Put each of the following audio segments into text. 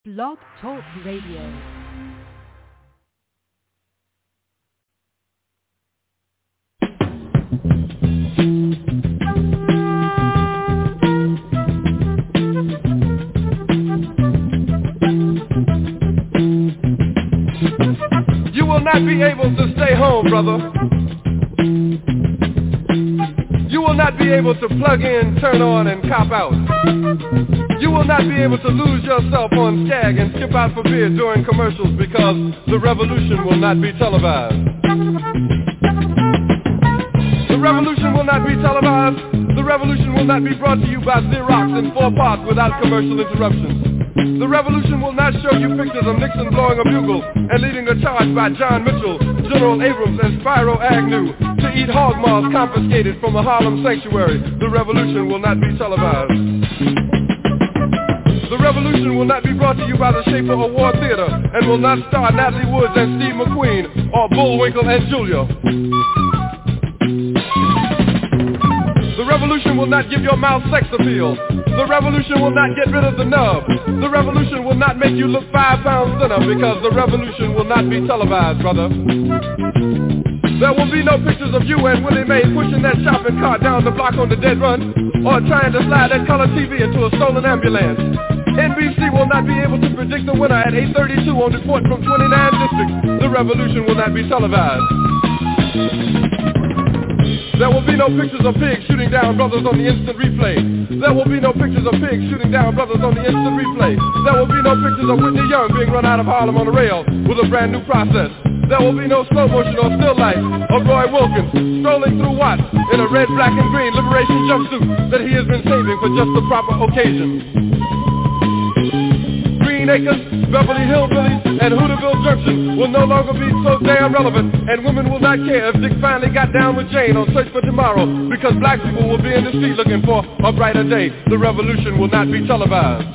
Blog Talk Radio. You will not be able to stay home, brother. You will not be able to plug in, turn on, and cop out. You will not be able to lose yourself on Skag and skip out for beer during commercials because the revolution will not be televised. The revolution will not be televised. The revolution will not be brought to you by Xerox in 4 parts without commercial interruptions. The revolution will not show you pictures of Nixon blowing a bugle and leading a charge by John Mitchell, General Abrams, and Spyro Agnew to eat hog maws confiscated from a Harlem sanctuary. The revolution will not be televised. The revolution will not be brought to you by the Schaefer Award Theater and will not star Natalie Woods and Steve McQueen or Bullwinkle and Julia. The revolution will not give your mouth sex appeal. The revolution will not get rid of the nub. The revolution will not make you look 5 pounds thinner because the revolution will not be televised, brother. There will be no pictures of you and Willie Mae pushing that shopping cart down the block on the dead run or trying to slide that color TV into a stolen ambulance. NBC will not be able to predict the winner at 8:32 on report from 29 districts. The revolution will not be televised. There will be no pictures of pigs shooting down brothers on the instant replay. There will be no pictures of pigs shooting down brothers on the instant replay. There will be no pictures of Whitney Young being run out of Harlem on a rail with a brand new process. There will be no slow motion or still life of Roy Wilkins strolling through Watts in a red, black, and green liberation jumpsuit that he has been saving for just the proper occasion. Green Acres, Beverly Hillbillies, and Hooterville Junction will no longer be so damn relevant, and women will not care if Dick finally got down with Jane on Search for Tomorrow, because black people will be in the street looking for a brighter day. The revolution will not be televised.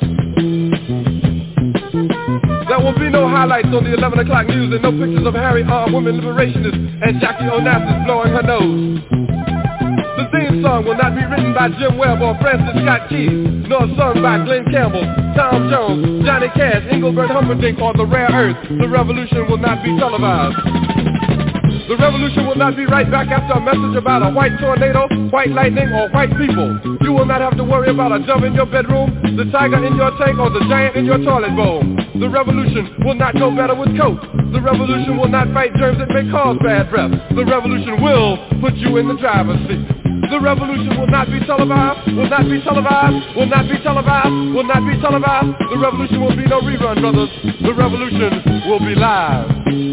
There will be no highlights on the 11 o'clock news and no pictures of Harry armed women liberationists and Jackie Onassis blowing her nose. The theme song will not be written by Jim Webb or Francis Scott Keys, nor sung by Glenn Campbell, Tom Jones, Johnny Cash, Engelbert Humperdinck, or The Rare Earth. The revolution will not be televised. The revolution will not be right back after a message about a white tornado, white lightning, or white people. You will not have to worry about a dove in your bedroom, the tiger in your tank, or the giant in your toilet bowl. The revolution will not go better with Coke. The revolution will not fight germs that may cause bad breath. The revolution will put you in the driver's seat. The revolution will not be televised, will not be televised, will not be televised, will not be televised. The revolution will be no rerun, brothers. The revolution will be live.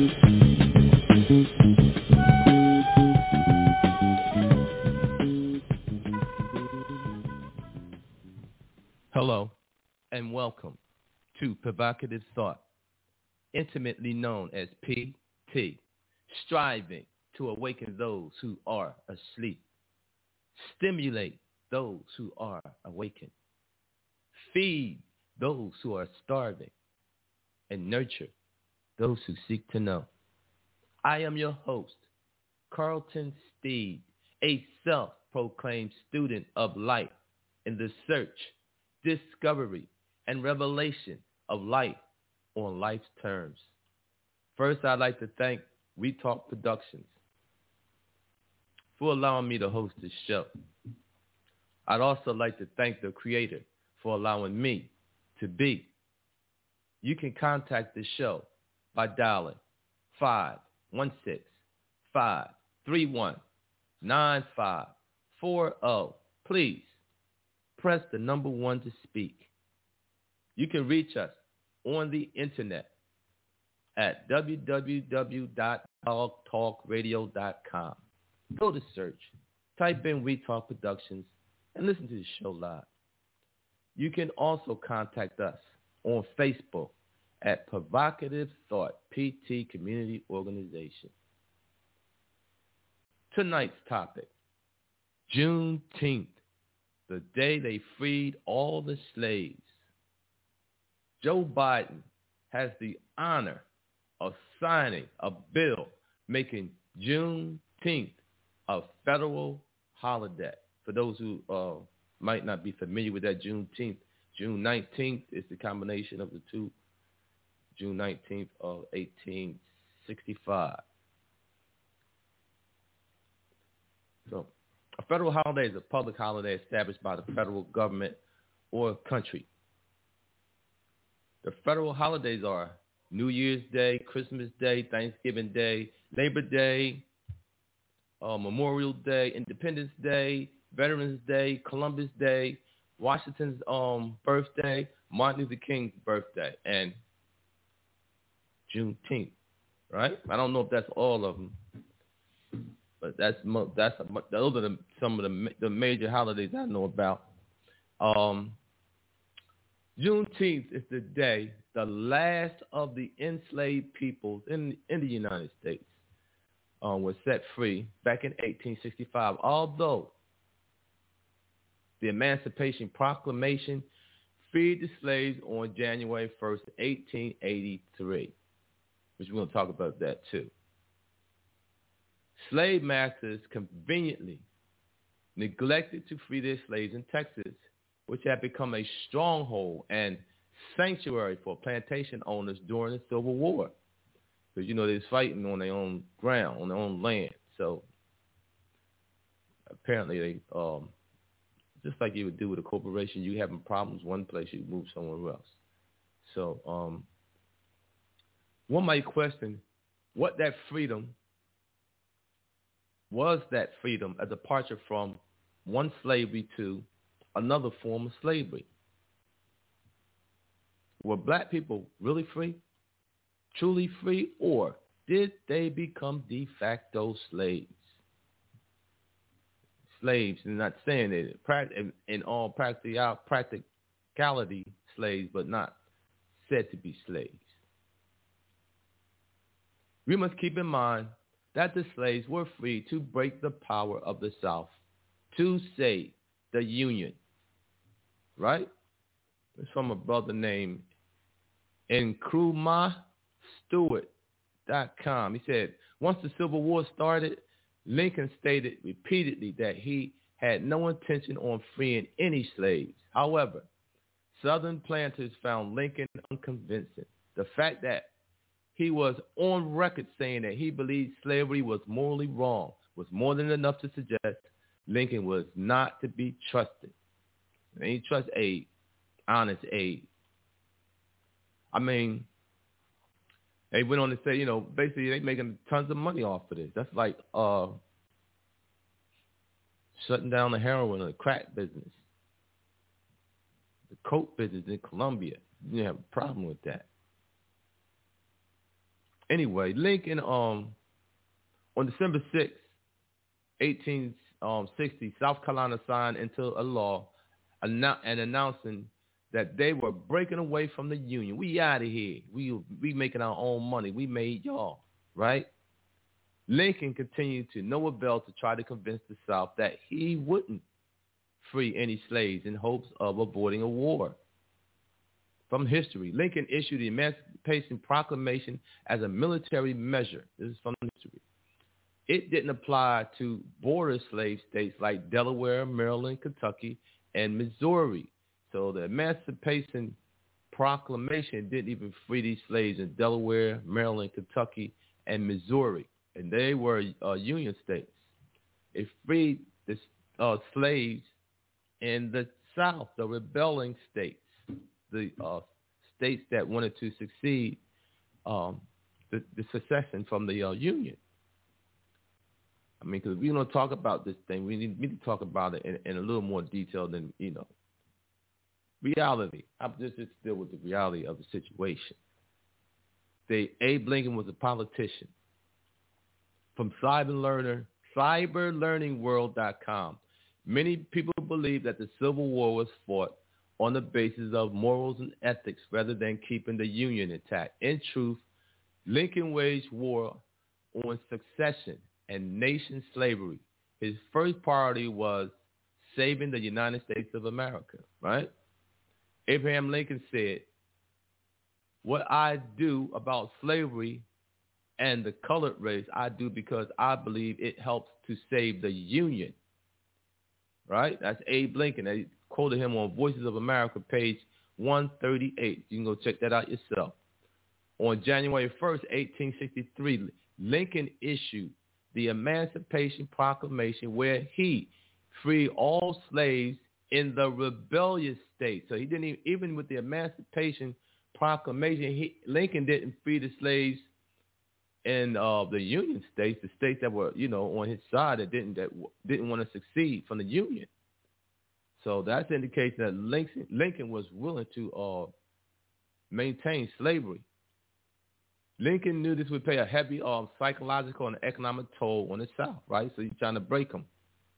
Hello, and welcome to Provocative Thought, intimately known as PT, striving to awaken those who are asleep, stimulate those who are awakened, feed those who are starving, and nurture those who seek to know. I am your host, Carlton Steed, a self-proclaimed student of life in the search, discovery, and revelation of life on life's terms. First, I'd like to thank We Talk Productions for allowing me to host this show. I'd also like to thank the creator for allowing me to be. You can contact the show by dialing 516-531-9540. Please press the number 1 to speak. You can reach us on the internet at www.blogtalkradio.com. Go to search, type in We Talk Productions, and listen to the show live. You can also contact us on Facebook at Provocative Thought PT Community Organization. Tonight's topic, Juneteenth, the day they freed all the slaves. Joe Biden has the honor of signing a bill making Juneteenth a federal holiday. For those who might not be familiar with that, Juneteenth, June 19th is the combination of the two June 19th of 1865. So, a federal holiday is a public holiday established by the federal government or country. The federal holidays are New Year's Day, Christmas Day, Thanksgiving Day, Labor Day, Memorial Day, Independence Day, Veterans Day, Columbus Day, Washington's birthday, Martin Luther King's birthday, and Juneteenth, right? I don't know if that's all of them, but those are some of the major holidays I know about. Juneteenth is the day the last of the enslaved peoples in the United States was set free back in 1865, although the Emancipation Proclamation freed the slaves on January 1st, 1883, which we're going to talk about that too. Slave masters conveniently neglected to free their slaves in Texas, which had become a stronghold and sanctuary for plantation owners during the Civil War. Because, they was fighting on their own ground, on their own land. So apparently they, just like you would do with a corporation, you having problems one place, you move somewhere else. So one might question what that freedom was, that freedom, a departure from one slavery to another form of slavery. Were black people really free, truly free, or did they become de facto slaves? Slaves, and not saying it in all practicality slaves, but not said to be slaves. We must keep in mind that the slaves were free to break the power of the South to save the Union. Right? It's from a brother named NkrumahStewart.com. He said, once the Civil War started, Lincoln stated repeatedly that he had no intention on freeing any slaves. However, Southern planters found Lincoln unconvincing. The fact that he was on record saying that he believed slavery was morally wrong was more than enough to suggest Lincoln was not to be trusted. And he trusts Abe, honest Abe. I mean, they went on to say, basically they making tons of money off of this. That's like shutting down the heroin or the crack business, the coke business in Colombia. You didn't have a problem with that. Anyway, Lincoln, on December 6, 1860, South Carolina signed into a law announcing that they were breaking away from the Union. We out of here. We making our own money. We made y'all, right? Lincoln continued to no avail to try to convince the South that he wouldn't free any slaves in hopes of avoiding a war. From history, Lincoln issued the Emancipation Proclamation as a military measure. This is from history. It didn't apply to border slave states like Delaware, Maryland, Kentucky, and Missouri. So the Emancipation Proclamation didn't even free these slaves in Delaware, Maryland, Kentucky, and Missouri. And they were Union states. It freed the slaves in the South, the rebelling states, the states that wanted to succeed, the secession from the Union. I mean, because we don't talk about this thing. We need to talk about it in a little more detail than, reality. I'm just still with the reality of the situation. Abe Lincoln was a politician. From cyberlearningworld.com, many people believe that the Civil War was fought on the basis of morals and ethics rather than keeping the Union intact. In truth, Lincoln waged war on succession and nation slavery. His first priority was saving the United States of America, right? Abraham Lincoln said, what I do about slavery and the colored race, I do because I believe it helps to save the Union, right? That's Abe Lincoln. They quoted him on Voices of America, page 138. You can go check that out yourself. On January 1st, 1863, Lincoln issued the Emancipation Proclamation, where he freed all slaves in the rebellious state. So he didn't even with the Emancipation Proclamation, Lincoln didn't free the slaves in the Union states, the states that were, on his side that didn't want to succeed from the Union. So that's an indication that Lincoln was willing to maintain slavery. Lincoln knew this would pay a heavy psychological and economic toll on the South, right? So he's trying to break them.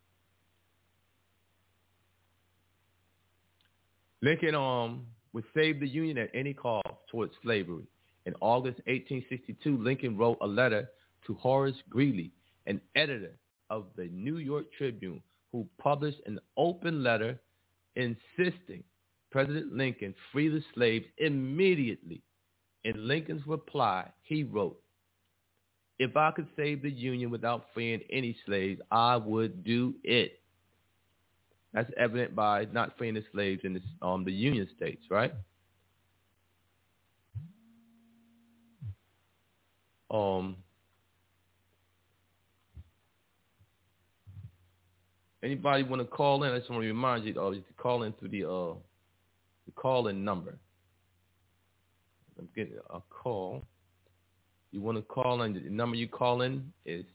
Lincoln would save the Union at any cost towards slavery. In August 1862, Lincoln wrote a letter to Horace Greeley, an editor of the New York Tribune, who published an open letter insisting President Lincoln free the slaves immediately. In Lincoln's reply, he wrote, "If I could save the Union without freeing any slaves, I would do it." That's evident by not freeing the slaves in the Union states, right? Anybody want to call in? I just want to remind you to call in through the call-in number. I'm getting a call. You want to call in? The number you call in is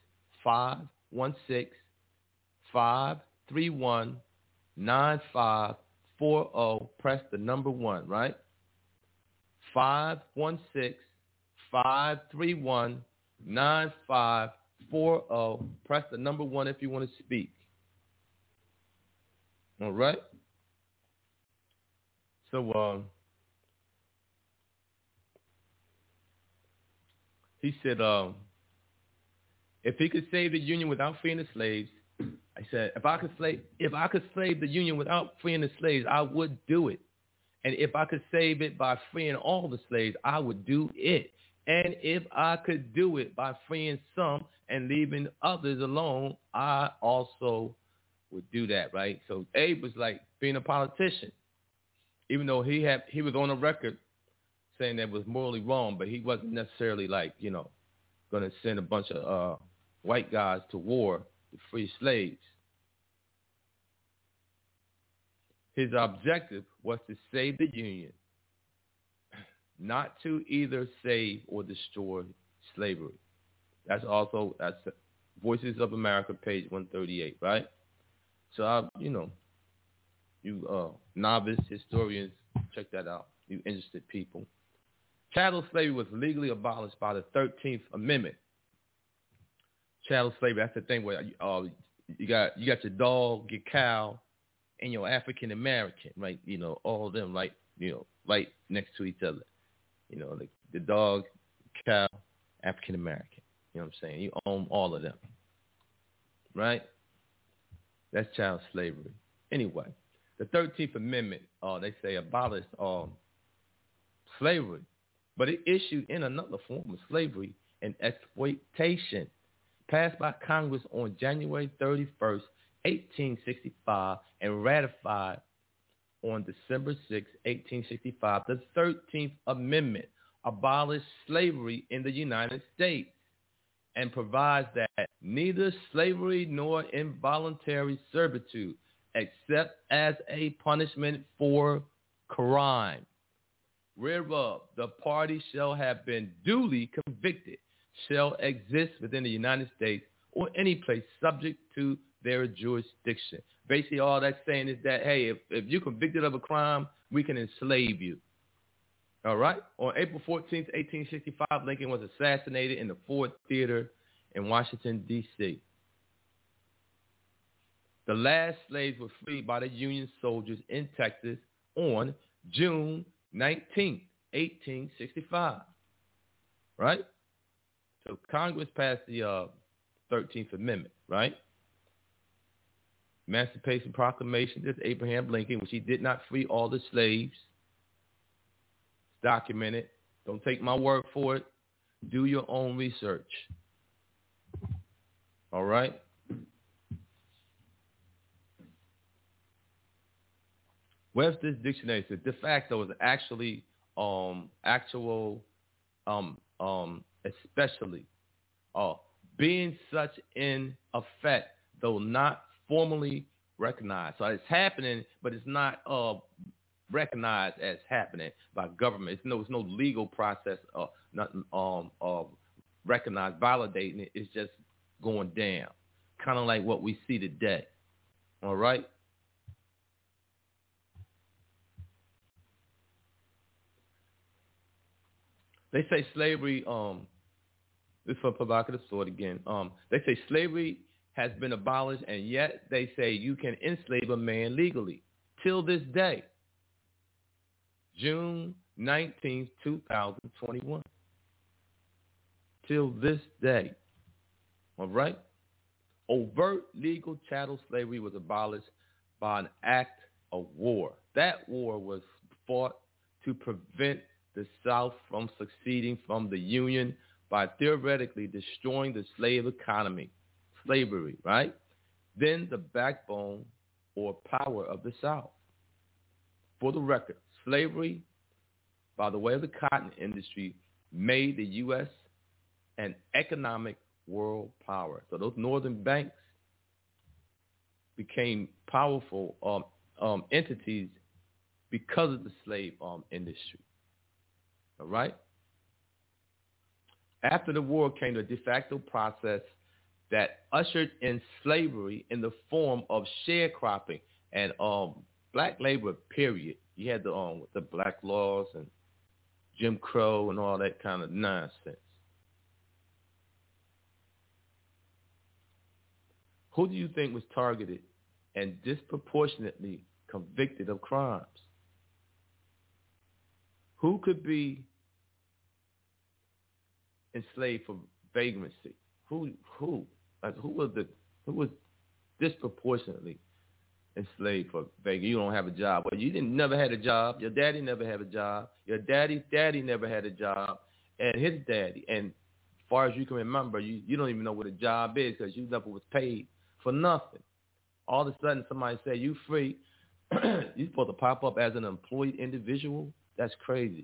516-531-9540. Press the number 1, right? 516-531-9540. Press the number 1 if you want to speak. All right? So, he said, if he could save the Union without freeing the slaves, I said, if I could save the Union without freeing the slaves, I would do it. And if I could save it by freeing all the slaves, I would do it. And if I could do it by freeing some and leaving others alone, I also would do that, right? So Abe was like being a politician, even though he was on the record saying that was morally wrong, but he wasn't necessarily like, going to send a bunch of white guys to war to free slaves. His objective was to save the Union, not to either save or destroy slavery. That's Voices of America, page 138, right? So, you novice historians, check that out, you interested people. Chattel slavery was legally abolished by the 13th Amendment. Chattel slavery, that's the thing where you got your dog, your cow, and your African American, right? All of them, right next to each other. Like the dog, cow, African American. You know what I'm saying? You own all of them, right? That's child slavery. Anyway, the 13th Amendment, they say, abolished slavery, but it issued in another form of slavery and exploitation, passed by Congress on January 31st, 1865, and ratified on December 6, 1865. The 13th Amendment abolished slavery in the United States and provides that neither slavery nor involuntary servitude, except as a punishment for crime, whereof the party shall have been duly convicted, shall exist within the United States or any place subject to their jurisdiction. Basically, all that's saying is that, hey, if you're convicted of a crime, we can enslave you. All right? On April 14th, 1865, Lincoln was assassinated in the Ford Theater in Washington, D.C. The last slaves were freed by the Union soldiers in Texas on June 19th, 1865. Right? So Congress passed the 13th Amendment, right? Emancipation Proclamation, this Abraham Lincoln, which he did not free all the slaves. It's documented. Don't take my word for it. Do your own research. All right? Webster's Dictionary says de facto is actually actual especially being such in effect, though not formally recognized. So it's happening, but it's not recognized as happening by government. It's no legal process, nothing recognized, validating it. It's just going down, kind of like what we see today. All right. They say slavery. This is from Provocative Thought again. They say slavery has been abolished, and yet they say you can enslave a man legally till this day, June 19th, 2021. Till this day. All right? Overt legal chattel slavery was abolished by an act of war. That war was fought to prevent the South from succeeding from the Union by theoretically destroying the slave economy, slavery, right? Then the backbone or power of the South. For the record, slavery, by the way of the cotton industry, made the U.S. an economic world power. So those northern banks became powerful entities because of the slave industry. All right? After the war came the de facto process that ushered in slavery in the form of sharecropping and black labor, period. You had the black laws and Jim Crow and all that kind of nonsense. Who do you think was targeted and disproportionately convicted of crimes? Who could be enslaved for vagrancy? Who was disproportionately enslaved for vagrancy? You don't have a job. Well, you never had a job. Your daddy never had a job. Your daddy's daddy never had a job, and his daddy. And as far as you can remember, you don't even know what a job is because you never was paid for nothing. All of a sudden, somebody say you free. You're supposed to pop up as an employed individual. That's crazy.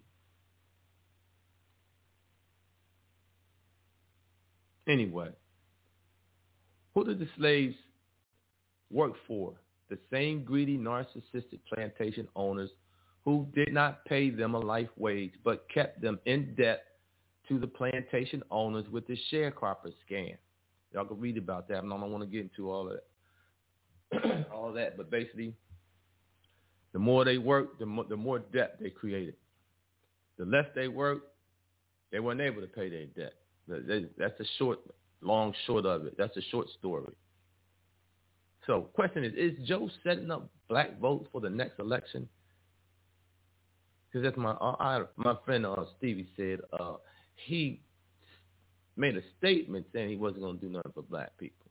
Anyway, who did the slaves work for? The same greedy, narcissistic plantation owners who did not pay them a life wage but kept them in debt to the plantation owners with the sharecropper scam. Y'all can read about that, and I don't want to get into all of that. all of that, but basically, the more they worked, the more debt they created. The less they worked, they weren't able to pay their debt. That's the long short of it. That's a short story. So, question is Joe setting up black votes for the next election? Because that's my friend Stevie said he made a statement saying he wasn't going to do nothing for black people.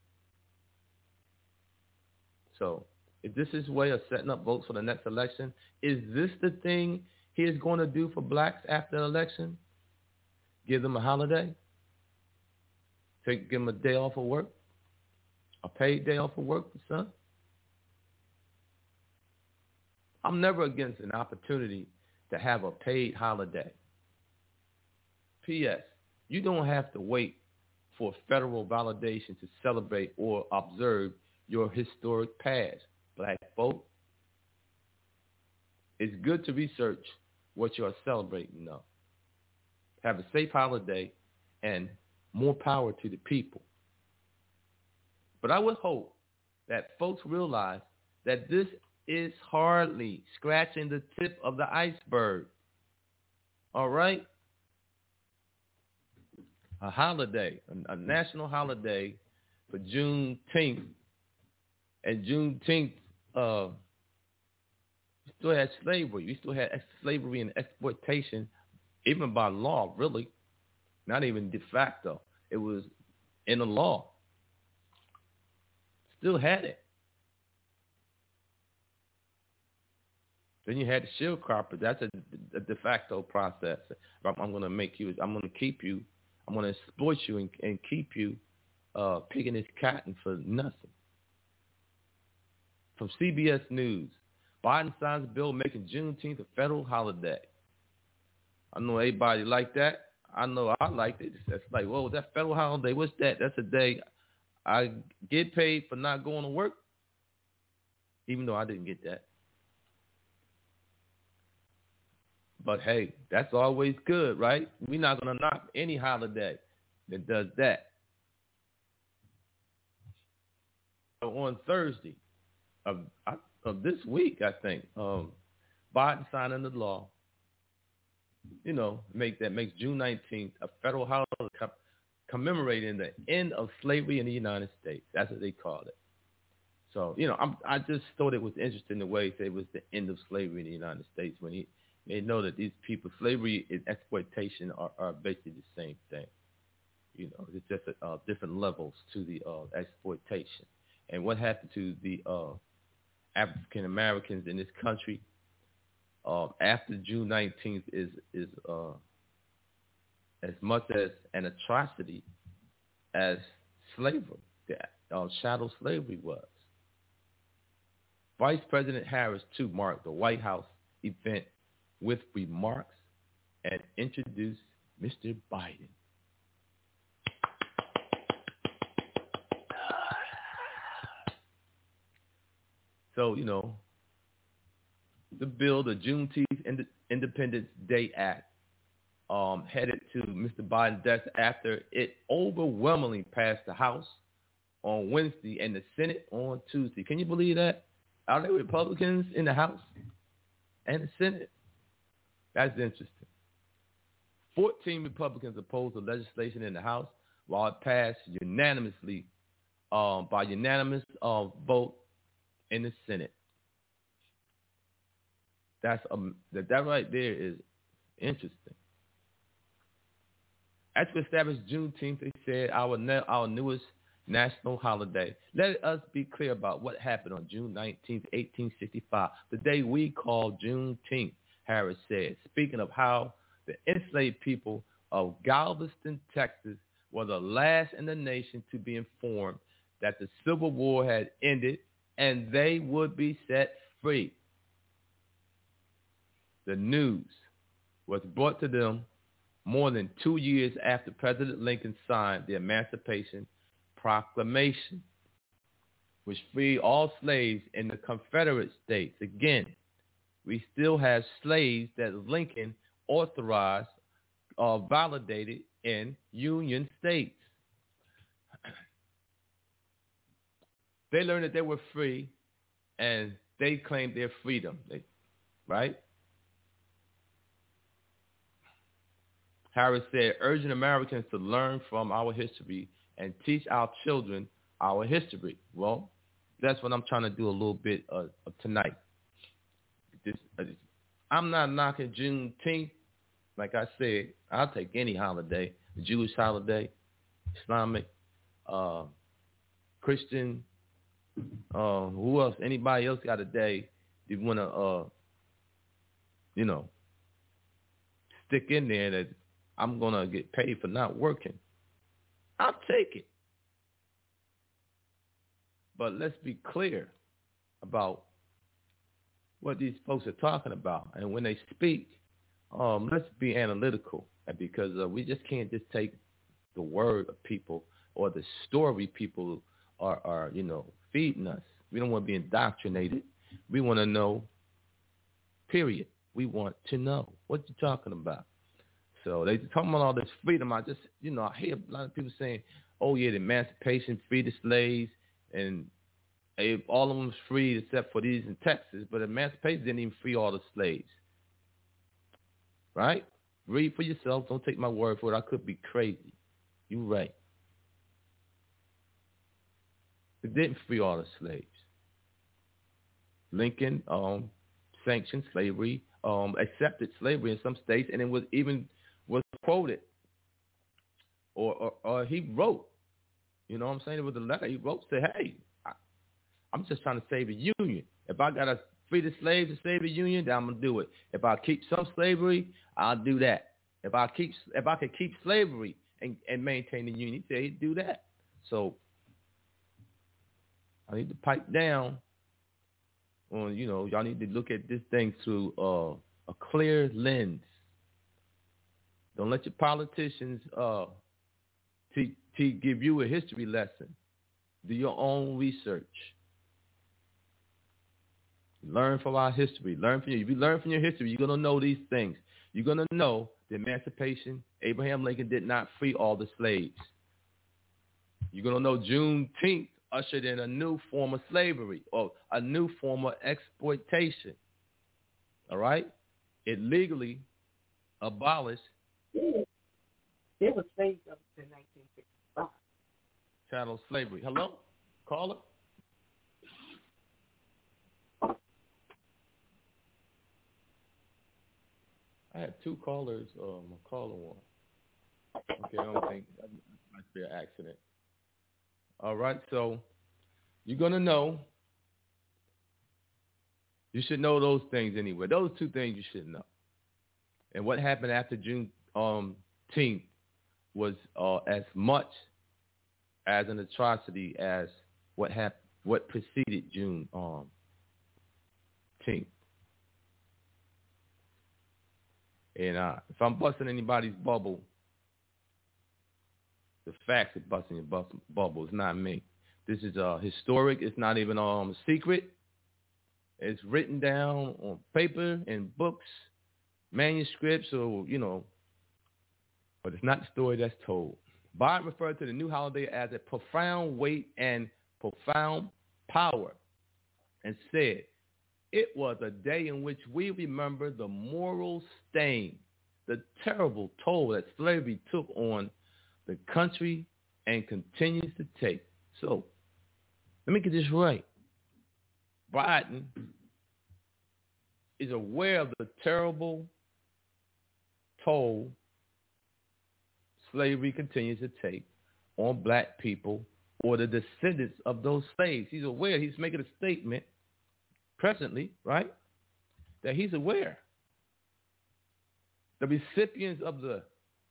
So, if this is his way of setting up votes for the next election, is this the thing he is going to do for blacks after the election? Give them a holiday? Give them a day off of work? A paid day off of work, son? I'm never against an opportunity to have a paid holiday. P.S. You don't have to wait for federal validation to celebrate or observe your historic past, black folk. It's good to research what you are celebrating now. Have a safe holiday and more power to the people. But I would hope that folks realize that this is hardly scratching the tip of the iceberg. All right? A holiday, a national holiday for Juneteenth. And Juneteenth, we still had slavery. We still had slavery and exploitation, even by law, really. Not even de facto. It was in the law. Still had it. Then you had the sharecropper. That's a de facto process. I'm going to make you, I'm going to keep you, I'm going to exploit you and keep you picking this cotton for nothing. From CBS News, Biden signs bill making Juneteenth a federal holiday. I know everybody like that. I know I liked it. That's like, whoa, that federal holiday, what's that? That's a day I get paid for not going to work, even though I didn't get that. But hey, that's always good, right? We're not going to knock any holiday that does that. So on Thursday of this week, I think, Biden signed into law, makes June 19th a federal holiday commemorating the end of slavery in the United States. That's what they called it. So, I just thought it was interesting the way it was the end of slavery in the United States when they know that these people, slavery and exploitation are basically the same thing. It's just different levels to the exploitation. And what happened to the African Americans in this country after June 19th is as much as an atrocity as slavery, chattel slavery was. Vice President Harris, too, marked the White House event with remarks and introduced Mr. Biden. So, the bill, the Juneteenth Independence Day Act, headed to Mr. Biden's desk after it overwhelmingly passed the House on Wednesday and the Senate on Tuesday. Can you believe that? Are there Republicans in the House and the Senate? That's interesting. 14 Republicans opposed the legislation in the House, while it passed unanimously by unanimous vote in the Senate. That right there is interesting. As we established Juneteenth, they said our newest national holiday. Let us be clear about what happened on June 19th, 1865, the day we call Juneteenth, Harris said, speaking of how the enslaved people of Galveston, Texas, were the last in the nation to be informed that the Civil War had ended and they would be set free. The news was brought to them more than 2 years after President Lincoln signed the Emancipation Proclamation, which freed all slaves in the Confederate States. Again, we still have slaves that Lincoln authorized or validated in Union states. They learned that they were free, and they claimed their freedom, right? Harris said, urging Americans to learn from our history and teach our children our history. Well, that's what I'm trying to do a little bit of tonight. I'm not knocking Juneteenth. Like I said, I'll take any holiday, the Jewish holiday, Islamic, Christian, who else? Anybody else got a day you want to, stick in there that I'm going to get paid for not working. I'll take it. But let's be clear about what these folks are talking about. And when they speak, let's be analytical, because we just can't just take the word of people or the story people are feeding us. We don't want to be indoctrinated. We want to know, period. We want to know what you're talking about. So they talking about all this freedom. I just, I hear a lot of people saying, oh, yeah, the emancipation freed the slaves, and all of them was free except for these in Texas, but emancipation didn't even free all the slaves. Right? Read for yourself. Don't take my word for it. I could be crazy. You're right. It didn't free all the slaves. Lincoln sanctioned slavery, accepted slavery in some states, and it was quoted, or he wrote, you know what I'm saying? It was a letter he wrote, said, hey, I'm just trying to save the Union. If I got to free the slaves to save the Union, then I'm going to do it. If I keep some slavery, I'll do that. If I could keep slavery and maintain the Union, he said he'd do that. So I need to pipe down on, y'all need to look at this thing through a clear lens. Don't let your politicians give you a history lesson. Do your own research. Learn from our history. If you learn from your history, you're going to know these things. You're going to know the emancipation. Abraham Lincoln did not free all the slaves. You're going to know Juneteenth ushered in a new form of slavery or a new form of exploitation. All right? It legally abolished. There was slaves up to 1965. Chattel slavery. Hello? Caller? I had two callers. A caller one. Okay, I don't think that might be an accident. All right, so you're going to know. You should know those things anyway. Those two things you should know. And what happened after Juneteenth was as much as an atrocity as what preceded Juneteenth. And if I'm busting anybody's bubble, the facts are busting your bubble. It's not me. This is historic. It's not even a secret. It's written down on paper in books, manuscripts, or, but it's not the story that's told. Biden referred to the new holiday as a profound weight and profound power and said, it was a day in which we remember the moral stain, the terrible toll that slavery took on the country and continues to take. So, let me get this right. Biden is aware of the terrible toll slavery continues to take on black people or the descendants of those slaves. He's aware. He's making a statement presently, right, that he's aware. The recipients of the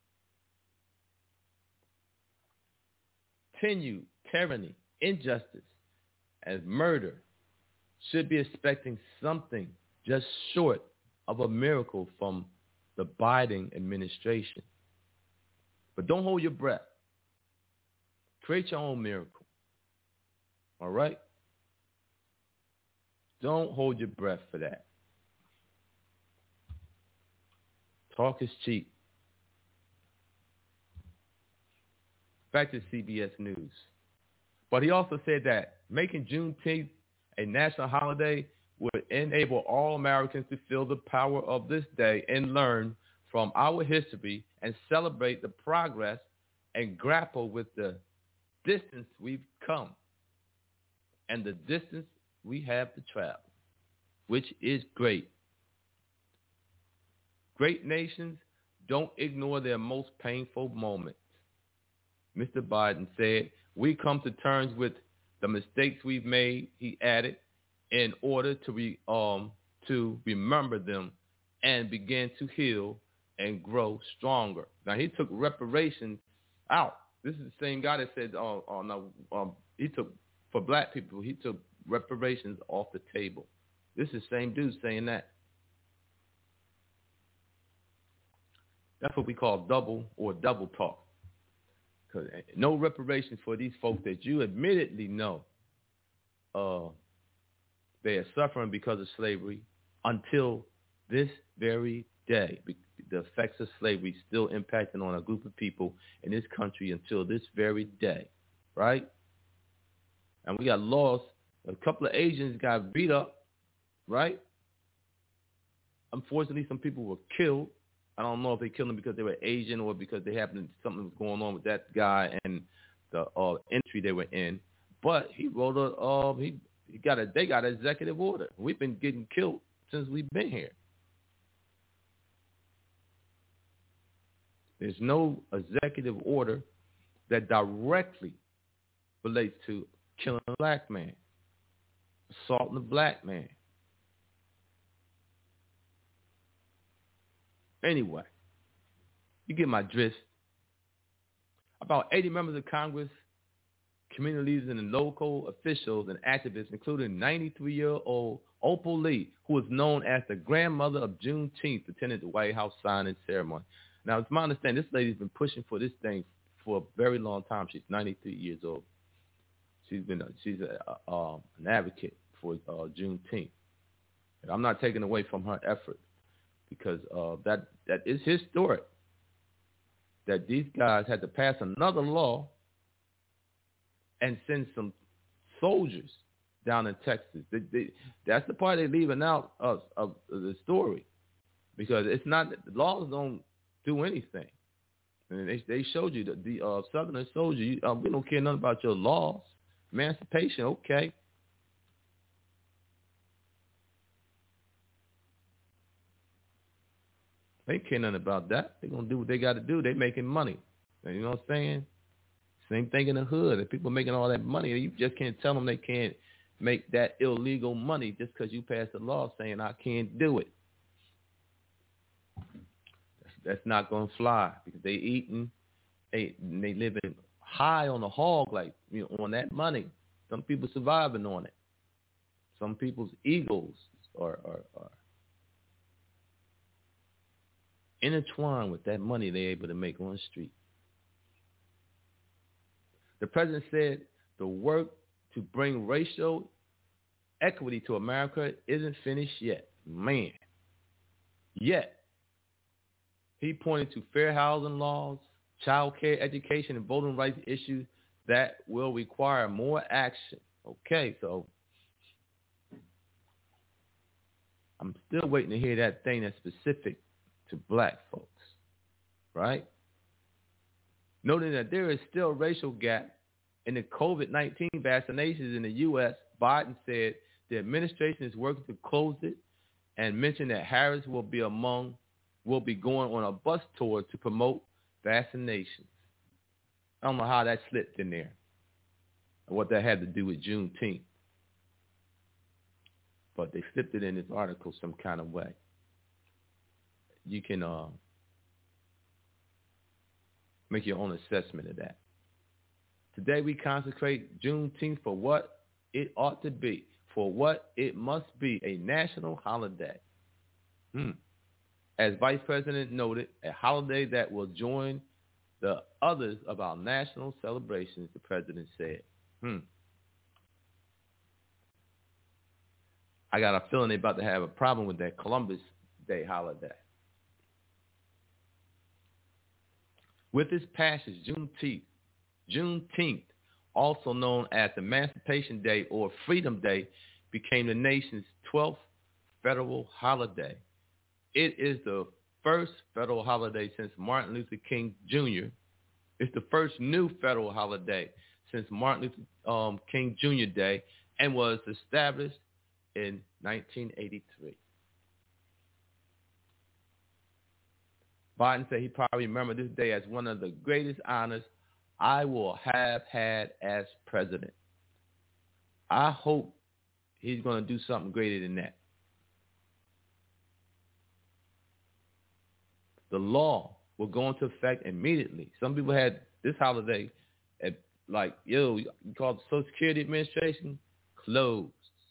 continued tyranny, injustice, and murder should be expecting something just short of a miracle from the Biden administration. But don't hold your breath. Create your own miracle. All right? Don't hold your breath for that. Talk is cheap. Back to CBS News. But he also said that making Juneteenth a national holiday would enable all Americans to feel the power of this day and learn from our history and celebrate the progress and grapple with the distance we've come and the distance we have to travel, which is great. Great nations don't ignore their most painful moments. Mr. Biden said, we come to terms with the mistakes we've made, he added, in order to remember them and begin to heal and grow stronger. Now, he took reparations out. This is the same guy that said, he took, for black people, he took reparations off the table. This is the same dude saying that. That's what we call double talk. Because no reparations for these folks that you admittedly know they are suffering because of slavery until this very day. The effects of slavery still impacting on a group of people in this country until this very day, right? And we got lost. A couple of Asians got beat up, right? Unfortunately, some people were killed. I don't know if they killed them because they were Asian or because something was going on with that guy and the entry they were in. But he wrote they got an executive order. We've been getting killed since we've been here. There's no executive order that directly relates to killing a black man, assaulting a black man. Anyway, you get my drift. About 80 members of Congress, community leaders, and local officials and activists, including 93-year-old Opal Lee, who is known as the grandmother of Juneteenth, attended the White House signing ceremony. Now, it's my understanding this lady's been pushing for this thing for a very long time. She's 93 years old. She's an advocate for Juneteenth. And I'm not taking away from her effort because that is historic. That these guys had to pass another law and send some soldiers down in Texas. That's the part they're leaving out of the story, because it's not, the laws don't do anything. And they showed you that the Southerners told you, we don't care nothing about your laws. Emancipation, okay. They care nothing about that. They're going to do what they got to do. They're making money. You know what I'm saying? Same thing in the hood. If people making all that money, you just can't tell them they can't make that illegal money just because you passed a law saying I can't do it. That's not going to fly, because they eating, they living high on the hog, like, you know, on that money. Some people surviving on it. Some people's egos are intertwined with that money they're able to make on the street. The president said the work to bring racial equity to America isn't finished yet. Man. Yet. He pointed to fair housing laws, child care, education, and voting rights issues that will require more action. Okay, so I'm still waiting to hear that thing that's specific to black folks, right? Noting that there is still a racial gap in the COVID-19 vaccinations in the U.S., Biden said the administration is working to close it, and mentioned that Harris will be going on a bus tour to promote vaccinations. I don't know how that slipped in there and what that had to do with Juneteenth, but they slipped it in this article some kind of way. You can make your own assessment of that. Today we consecrate Juneteenth for what it ought to be, for what it must be, a national holiday. As Vice President noted, a holiday that will join the others of our national celebrations, the president said. I got a feeling they're about to have a problem with that Columbus Day holiday. With this passage, Juneteenth, also known as Emancipation Day or Freedom Day, became the nation's 12th federal holiday. It is the first federal holiday since Martin Luther King Jr. It's the first new federal holiday since Martin Luther King Jr. Day, and was established in 1983. Biden said he probably remembered this day as one of the greatest honors I will have had as president. I hope he's going to do something greater than that. The law will go into effect immediately. Some people had this holiday at, like, you call the Social Security Administration, closed.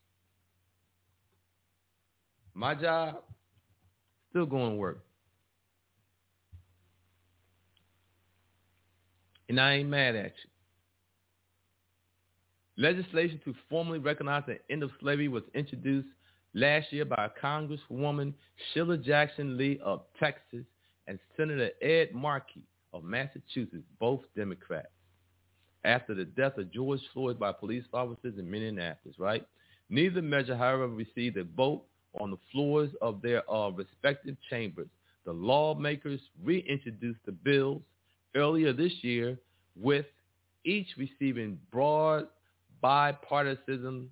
My job, still going to work. And I ain't mad at you. Legislation to formally recognize the end of slavery was introduced last year by Congresswoman Sheila Jackson Lee of Texas and Senator Ed Markey of Massachusetts, both Democrats, after the death of George Floyd by police officers in Minneapolis, right? Neither measure, however, received a vote on the floors of their respective chambers. The lawmakers reintroduced the bills earlier this year, with each receiving broad bipartisan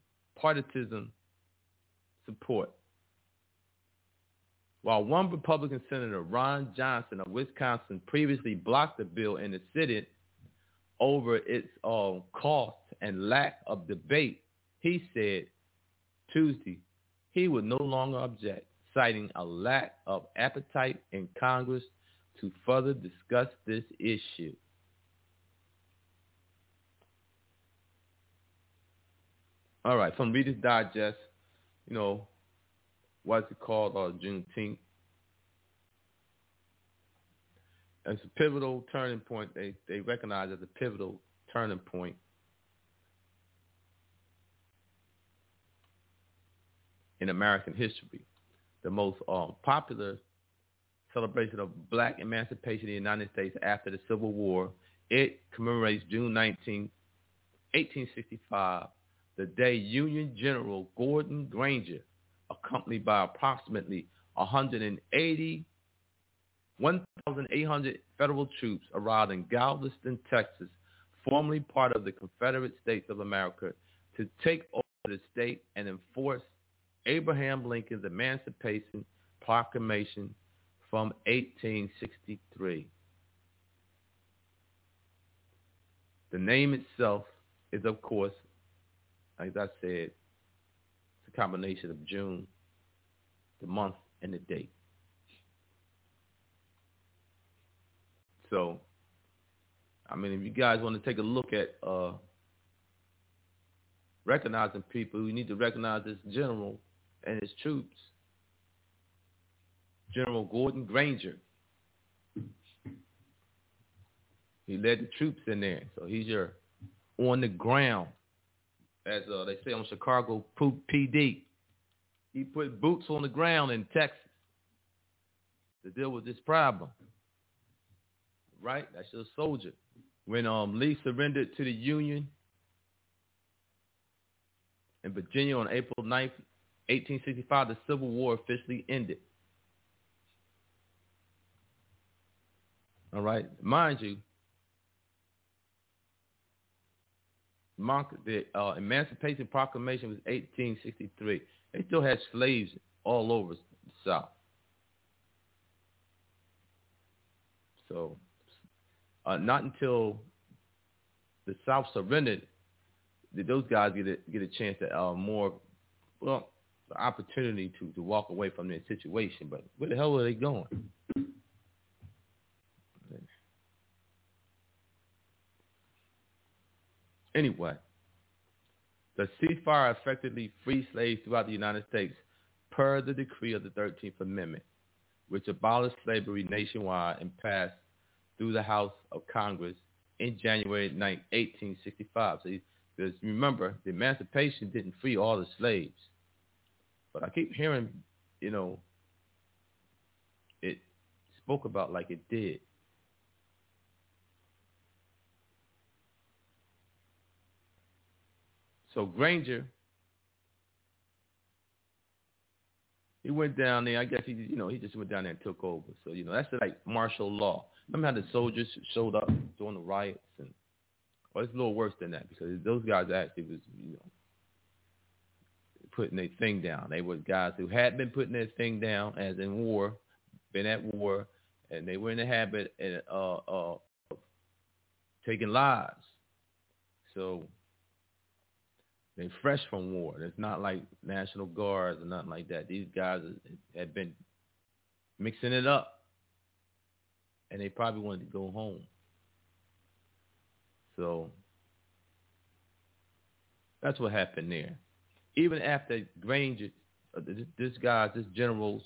support. While one Republican Senator, Ron Johnson of Wisconsin, previously blocked the bill in the Senate over its cost and lack of debate, he said Tuesday he would no longer object, citing a lack of appetite in Congress to further discuss this issue. All right, from Reader's Digest, what's it called, Juneteenth. It's a pivotal turning point. They recognize it as a pivotal turning point in American history. The most popular celebration of black emancipation in the United States after the Civil War. It commemorates June 19, 1865, the day Union General Gordon Granger, accompanied by approximately 1,800 federal troops, arrived in Galveston, Texas, formerly part of the Confederate States of America, to take over the state and enforce Abraham Lincoln's Emancipation Proclamation from 1863. The name itself is, of course, as I said, it's a combination of June, the month, and the date. So, I mean, if you guys want to take a look at recognizing people, we need to recognize this general and his troops. General Gordon Granger. He led the troops in there, so he's your on the ground, as they say on Chicago PD. He put boots on the ground in Texas to deal with this problem. Right? That's your soldier. When Lee surrendered to the Union in Virginia on April 9th, 1865, the Civil War officially ended. All right? Mind you, the Emancipation Proclamation was 1863. They still had slaves all over the South. So, not until the South surrendered did those guys get a chance to the opportunity to walk away from their situation. But where the hell are they going? Anyway, the ceasefire effectively freed slaves throughout the United States per the decree of the 13th Amendment, which abolished slavery nationwide and passed through the House of Congress in January 9, 1865. So, because remember, the emancipation didn't free all the slaves. But I keep hearing, it spoke about like it did. So Granger, he went down there. I guess he just went down there and took over. So, that's like martial law. Remember how the soldiers showed up during the riots? Well, it's a little worse than that because those guys actually was, putting their thing down. They were guys who had been putting their thing down, as in war, been at war, and they were in the habit of taking lives. So they're fresh from war. It's not like National Guards or nothing like that. These guys had been mixing it up, and they probably wanted to go home. So that's what happened there. Even after Granger, this general,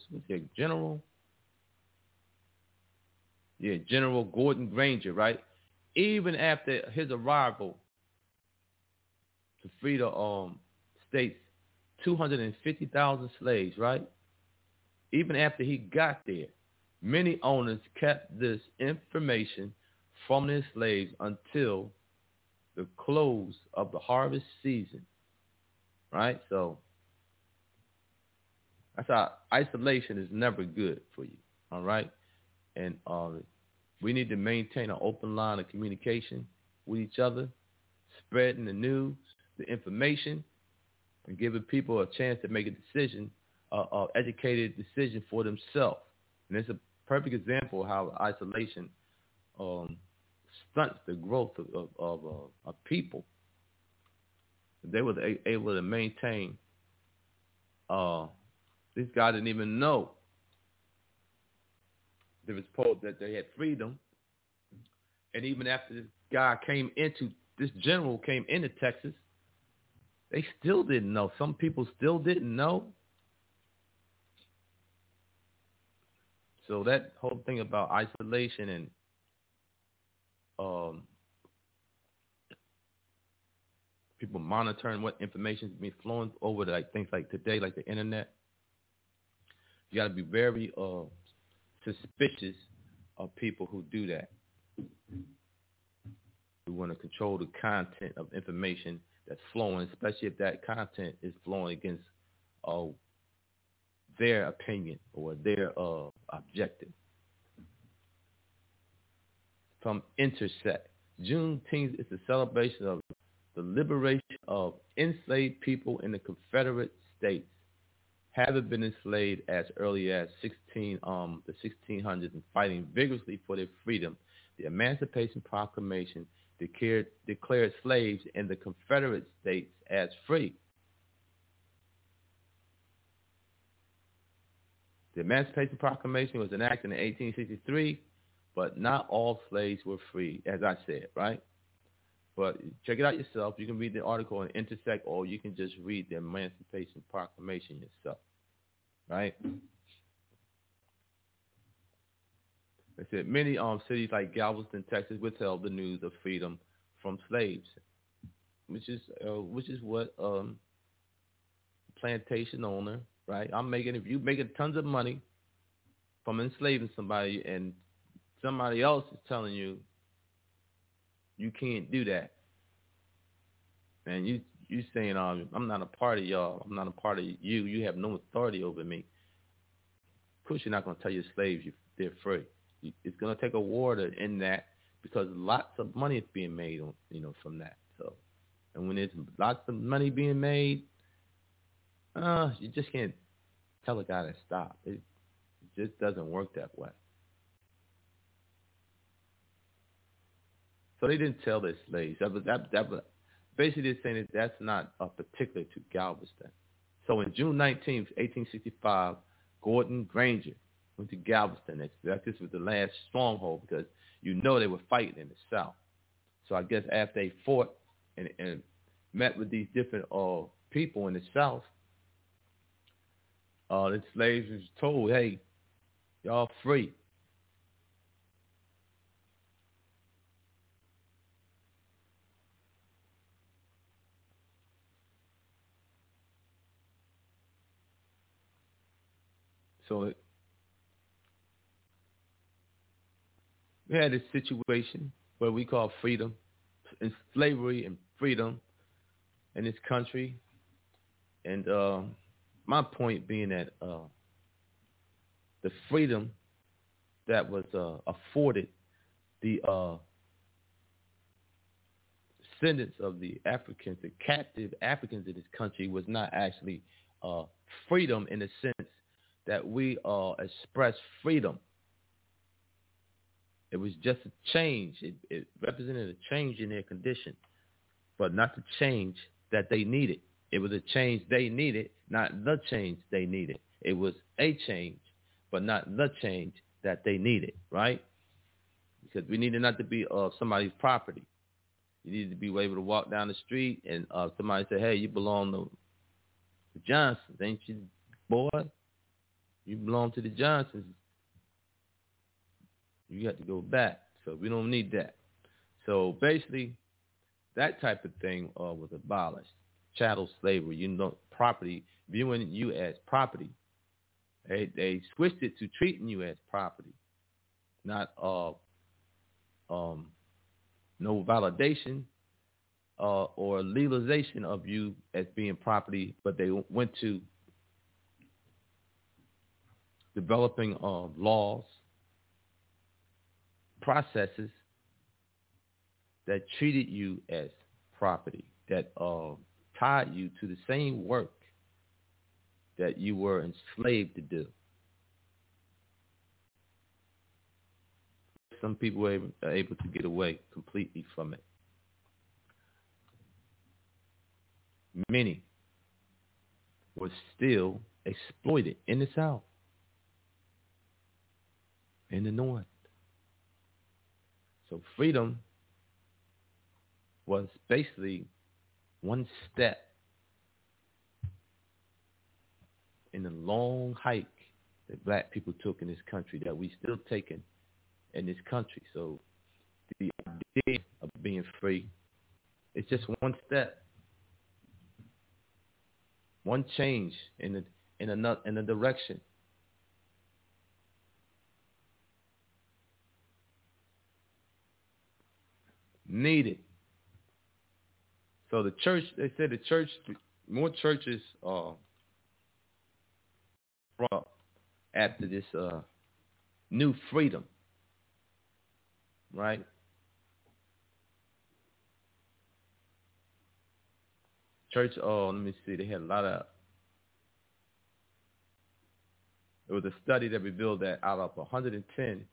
General Gordon Granger, right? Even after his arrival to free the state's 250,000 slaves, right? Even after he got there, many owners kept this information from their slaves until the close of the harvest season, right? So that's how isolation is never good for you, all right? And we need to maintain an open line of communication with each other, spreading the news, the information, and giving people a chance to make a decision, educated decision for themselves. And it's a perfect example of how isolation stunts the growth of people. They were able to maintain. These guys didn't even know there was told that they had freedom, and even after this general came into Texas, they still didn't know. Some people still didn't know. So that whole thing about isolation and people monitoring what information is being flowing over to like things like today, like the internet. You got to be very suspicious of people who do that. We want to control the content of information that's flowing, especially if that content is flowing against their opinion or their objective. From Intersect, Juneteenth is a celebration of the liberation of enslaved people in the Confederate States, having been enslaved as early as the 1600s and fighting vigorously for their freedom. The Emancipation Proclamation declared slaves in the Confederate States as free. The Emancipation Proclamation was enacted in 1863, but not all slaves were free, as I said, right? But check it out yourself. You can read the article on Intersect, or you can just read the Emancipation Proclamation yourself, right? They said many cities like Galveston, Texas, withheld the news of freedom from slaves, which is what plantation owner, right? If you making tons of money from enslaving somebody, and somebody else is telling you you can't do that, and you saying I'm not a part of y'all, I'm not a part of you, you have no authority over me. Of course, you're not going to tell your slaves they're free. It's going to take a war to end that, because lots of money is being made from that. So, and when there's lots of money being made, you just can't tell a guy to stop. It just doesn't work that way. So they didn't tell their slaves. That was basically they're saying that's not particular to Galveston. So in June 19th, 1865, Gordon Granger went to Galveston. This was the last stronghold, because they were fighting in the South. So I guess after they fought and met with these different people in the South, the slaves was told, hey, y'all free. So we had this situation where we call freedom, and slavery and freedom in this country. And my point being that the freedom that was afforded the descendants of the Africans, the captive Africans in this country, was not actually freedom in the sense that we express freedom. It was just a change. It represented a change in their condition, but not the change that they needed. It was a change they needed, not the change they needed. It was a change, but not the change that they needed, right? Because we needed not to be somebody's property. You needed to be able to walk down the street and somebody say, hey, you belong to the Johnsons, ain't you, boy? You belong to the Johnsons. You got to go back. So we don't need that. So basically, that type of thing was abolished. Chattel slavery, property, viewing you as property. They switched it to treating you as property, not no validation or legalization of you as being property, but they went to developing laws, processes that treated you as property, that tied you to the same work that you were enslaved to do. Some people were able to get away completely from it. Many were still exploited in the South, in the North. So freedom was basically one step in the long hike that black people took in this country, that we still taking in this country. So the idea of being free is just one step one change in a direction. Needed. So the church, they said the church, more churches sprung up after this new freedom, right? Church, let me see, they had a lot of, it was a study that revealed that out of 110,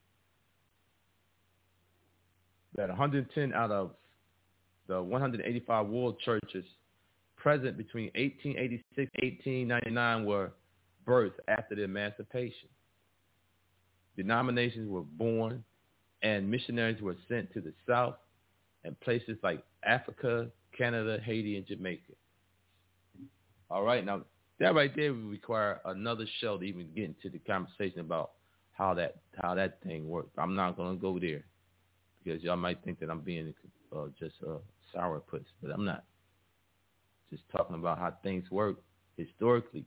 that 110 out of the 185 world churches present between 1886 and 1899 were birthed after the emancipation. Denominations were born and missionaries were sent to the South and places like Africa, Canada, Haiti, and Jamaica. All right, now that right there would require another show to even get into the conversation about how that thing works. I'm not going to go there because y'all might think that I'm being just sourpuss, but I'm not. Just talking about how things work historically.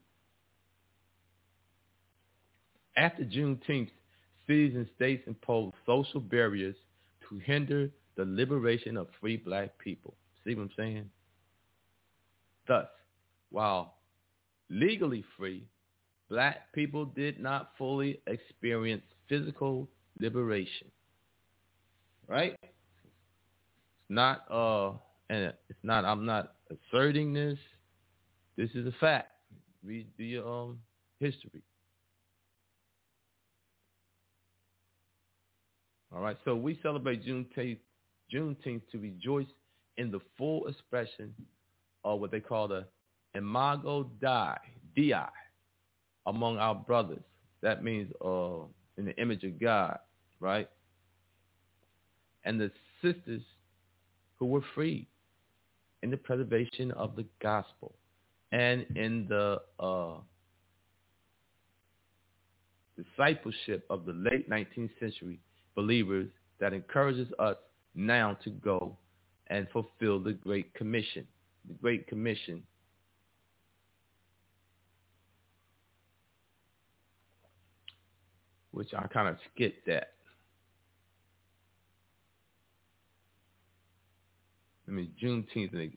After Juneteenth, cities and states imposed social barriers to hinder the liberation of free black people. See what I'm saying? Thus, while legally free, black people did not fully experience physical liberation. Right? I'm not asserting this. This is a fact. Read the history. All right, so we celebrate Juneteenth to rejoice in the full expression of what they call the Imago Dei among our brothers. That means in the image of God, right? And the sisters who were freed in the preservation of the gospel and in the discipleship of the late 19th century believers that encourages us now to go and fulfill the Great Commission. The Great Commission which I kind of skipped that. Juneteenth.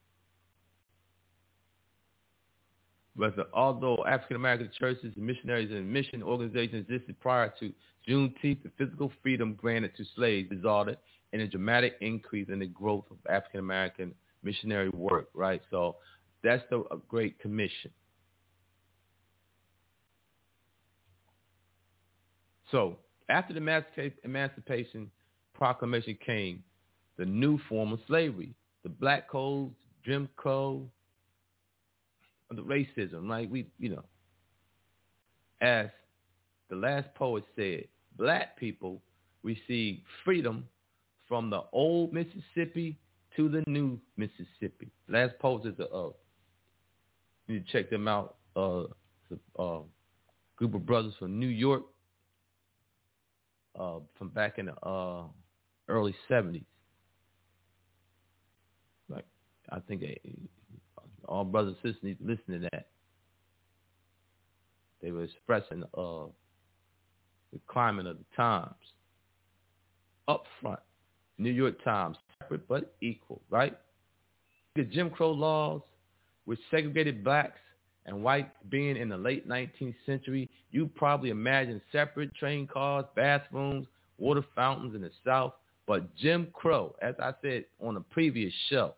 But although African American churches, missionaries, and mission organizations existed prior to Juneteenth, the physical freedom granted to slaves resulted in a dramatic increase in the growth of African American missionary work. Right, so that's the Great Commission. So after the Emancipation Proclamation came the new form of slavery, the black codes, Jim Crow, the racism, right? As the last poet said, black people received freedom from the old Mississippi to the new Mississippi. Last poet is you need to check them out. It's a group of brothers from New York, from back in the early 70s. Like, I think all brothers and sisters need to listen to that. They were expressing the climate of the times. Up front, New York Times, separate but equal, right? The Jim Crow laws, which segregated blacks and whites being in the late 19th century, you probably imagine separate train cars, bathrooms, water fountains in the South. But Jim Crow, as I said on a previous show,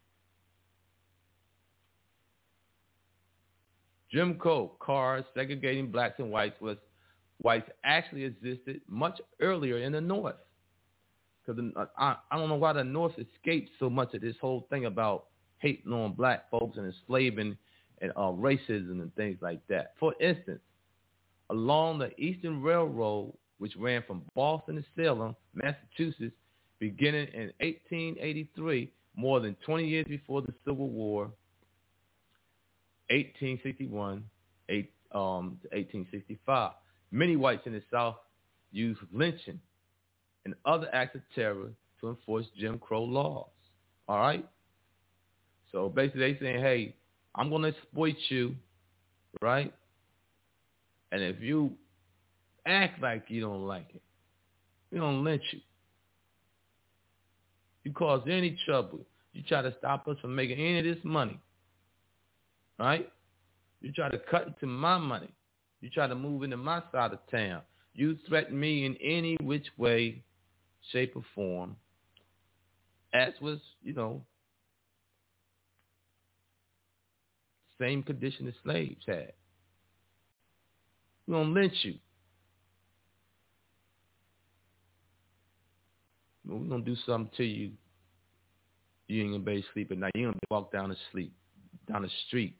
Jim Crow cars segregating blacks and whites actually existed much earlier in the North. Because I don't know why the North escaped so much of this whole thing about hating on black folks and enslaving and racism and things like that. For instance, along the Eastern Railroad, which ran from Boston to Salem, Massachusetts, beginning in 1883, more than 20 years before the Civil War, 1861 to 1865. Many whites in the South used lynching and other acts of terror to enforce Jim Crow laws. All right? So basically they're saying, hey, I'm going to exploit you, right? And if you act like you don't like it, we're going to lynch you. You cause any trouble. You try to stop us from making any of this money, right? You try to cut into my money. You try to move into my side of town. You threaten me in any which way, shape, or form, as was, same condition the slaves had. We're going to lynch you. We're going to do something to you. You ain't going to be able to sleep at night. You're going to walk down the street.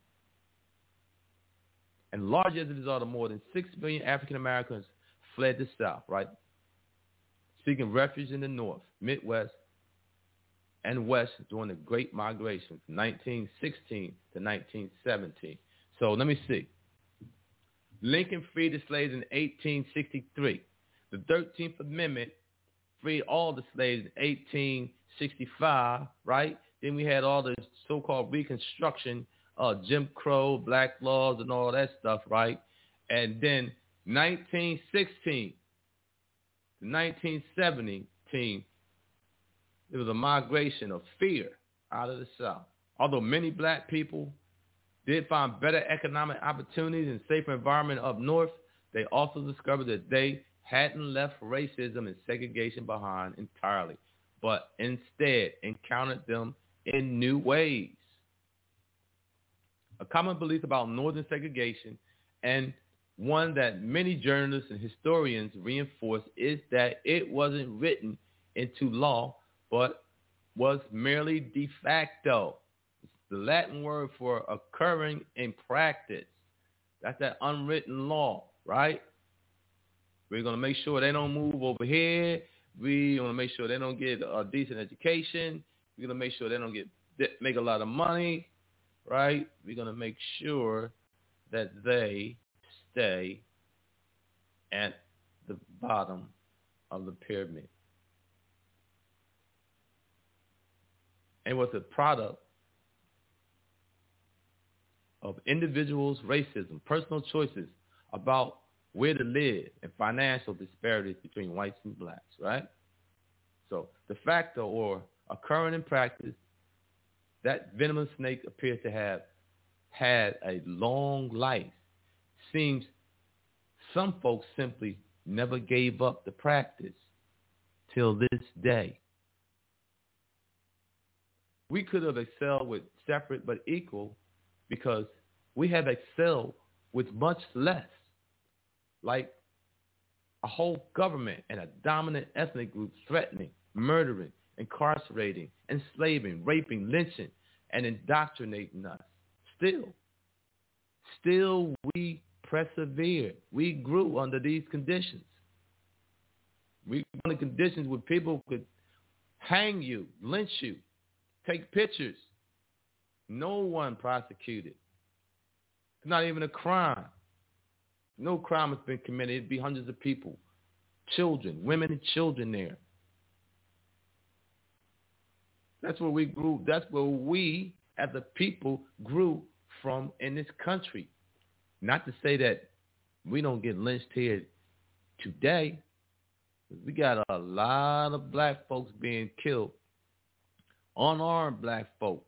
And large as it is all the more than 6 million African Americans fled the South, right? Seeking refuge in the North, Midwest, and West during the Great Migration from 1916 to 1917. So let me see. Lincoln freed the slaves in 1863. The 13th Amendment freed all the slaves in 1865, right? Then we had all the so-called Reconstruction, Jim Crow, black laws, and all that stuff, right? And then 1916 to 1917, there was a migration of fear out of the South. Although many black people did find better economic opportunities and safer environment up north, they also discovered that they hadn't left racism and segregation behind entirely, but instead encountered them in new ways. A common belief about northern segregation, and one that many journalists and historians reinforce, is that it wasn't written into law, but was merely de facto. It's the Latin word for occurring in practice. That's that unwritten law, right? We're going to make sure they don't move over here. We're going to make sure they don't get a decent education. We're going to make sure they don't make a lot of money, right? We're going to make sure that they stay at the bottom of the pyramid. It was a product of individuals' racism, personal choices about where to live, and financial disparities between whites and blacks, right? So de facto, or occurring in practice, that venomous snake appears to have had a long life. Seems some folks simply never gave up the practice till this day. We could have excelled with separate but equal, because we have excelled with much less. Like a whole government and a dominant ethnic group threatening, murdering, incarcerating, enslaving, raping, lynching, and indoctrinating us. Still we persevered. We grew under these conditions. We grew under conditions where people could hang you, lynch you, take pictures. No one prosecuted. It's not even a crime. No crime has been committed. It'd be hundreds of people, children, women and children there. That's where we grew. That's where we, as a people, grew from in this country. Not to say that we don't get lynched here today. We got a lot of black folks being killed. Unarmed black folks.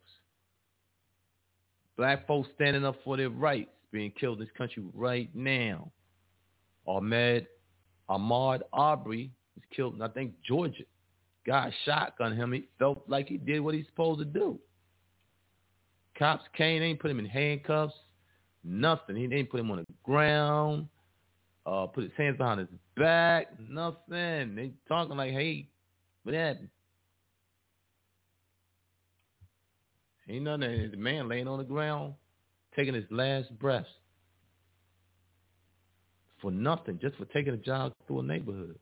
Black folks standing up for their rights being killed in this country right now. Ahmaud Arbery was killed in, I think, Georgia. Guy shotgun him. He felt like he did what he's supposed to do. Cops came, they ain't put him in handcuffs, nothing. He didn't put him on the ground, put his hands behind his back, nothing. They talking like, hey, what happened? Ain't nothing. The man laying on the ground, taking his last breaths for nothing, just for taking a jog through a neighborhood.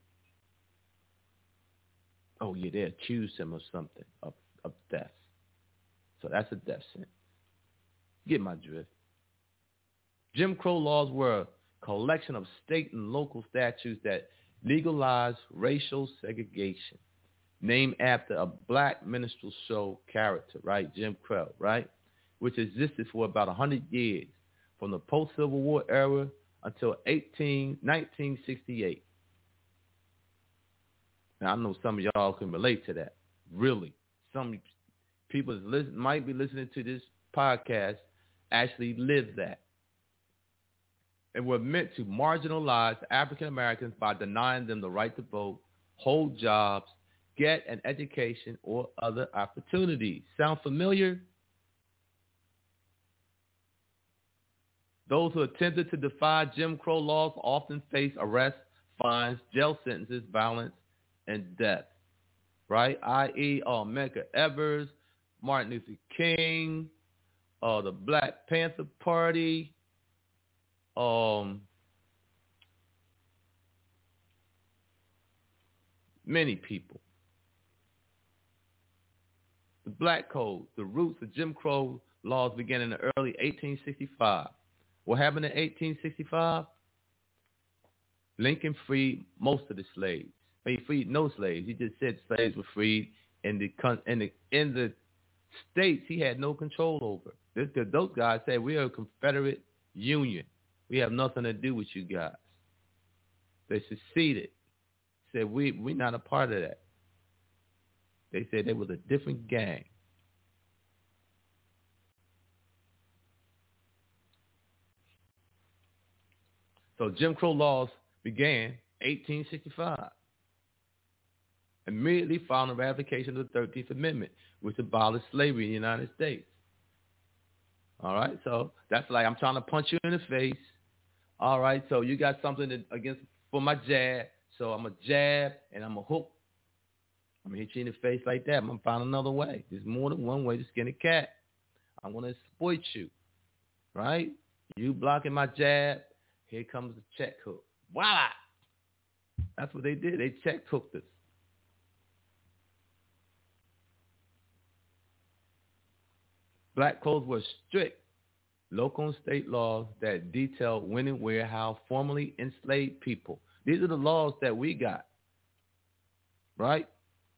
Oh, yeah, they accused him of something, of death. So that's a death sentence. Get my drift. Jim Crow laws were a collection of state and local statutes that legalized racial segregation, named after a black minstrel show character, right? Jim Crow, right? which existed for about 100 years, from the post-Civil War era until 1968. Now, I know some of y'all can relate to that. Really. Some people might be listening to this podcast actually live that. And were meant to marginalize African Americans by denying them the right to vote, hold jobs, get an education, or other opportunities. Sound familiar? Those who attempted to defy Jim Crow laws often face arrest, fines, jail sentences, violence, and death. Right? I.e., Medgar Evers, Martin Luther King, the Black Panther Party, many people. The Black Code, the roots of Jim Crow laws began in the early 1865. What happened in 1865? Lincoln freed most of the slaves. He freed no slaves. He just said slaves were freed in the states he had no control over. Those guys said, we are a Confederate Union. We have nothing to do with you guys. They seceded. Said, we're not a part of that. They said they was a different gang. So Jim Crow laws began 1865, immediately following the ratification of the 13th Amendment, which abolished slavery in the United States. All right, so that's like I'm trying to punch you in the face. All right, so you got something against for my jab, so I'm a jab and I'm a hook. I'm going to hit you in the face like that. I'm going to find another way. There's more than one way to skin a cat. I'm going to exploit you, right? You blocking my jab, here comes the check hook. Voila! That's what they did. They check hooked us. Black codes were strict local and state laws that detailed when and where, how formerly enslaved people. These are the laws that we got, right?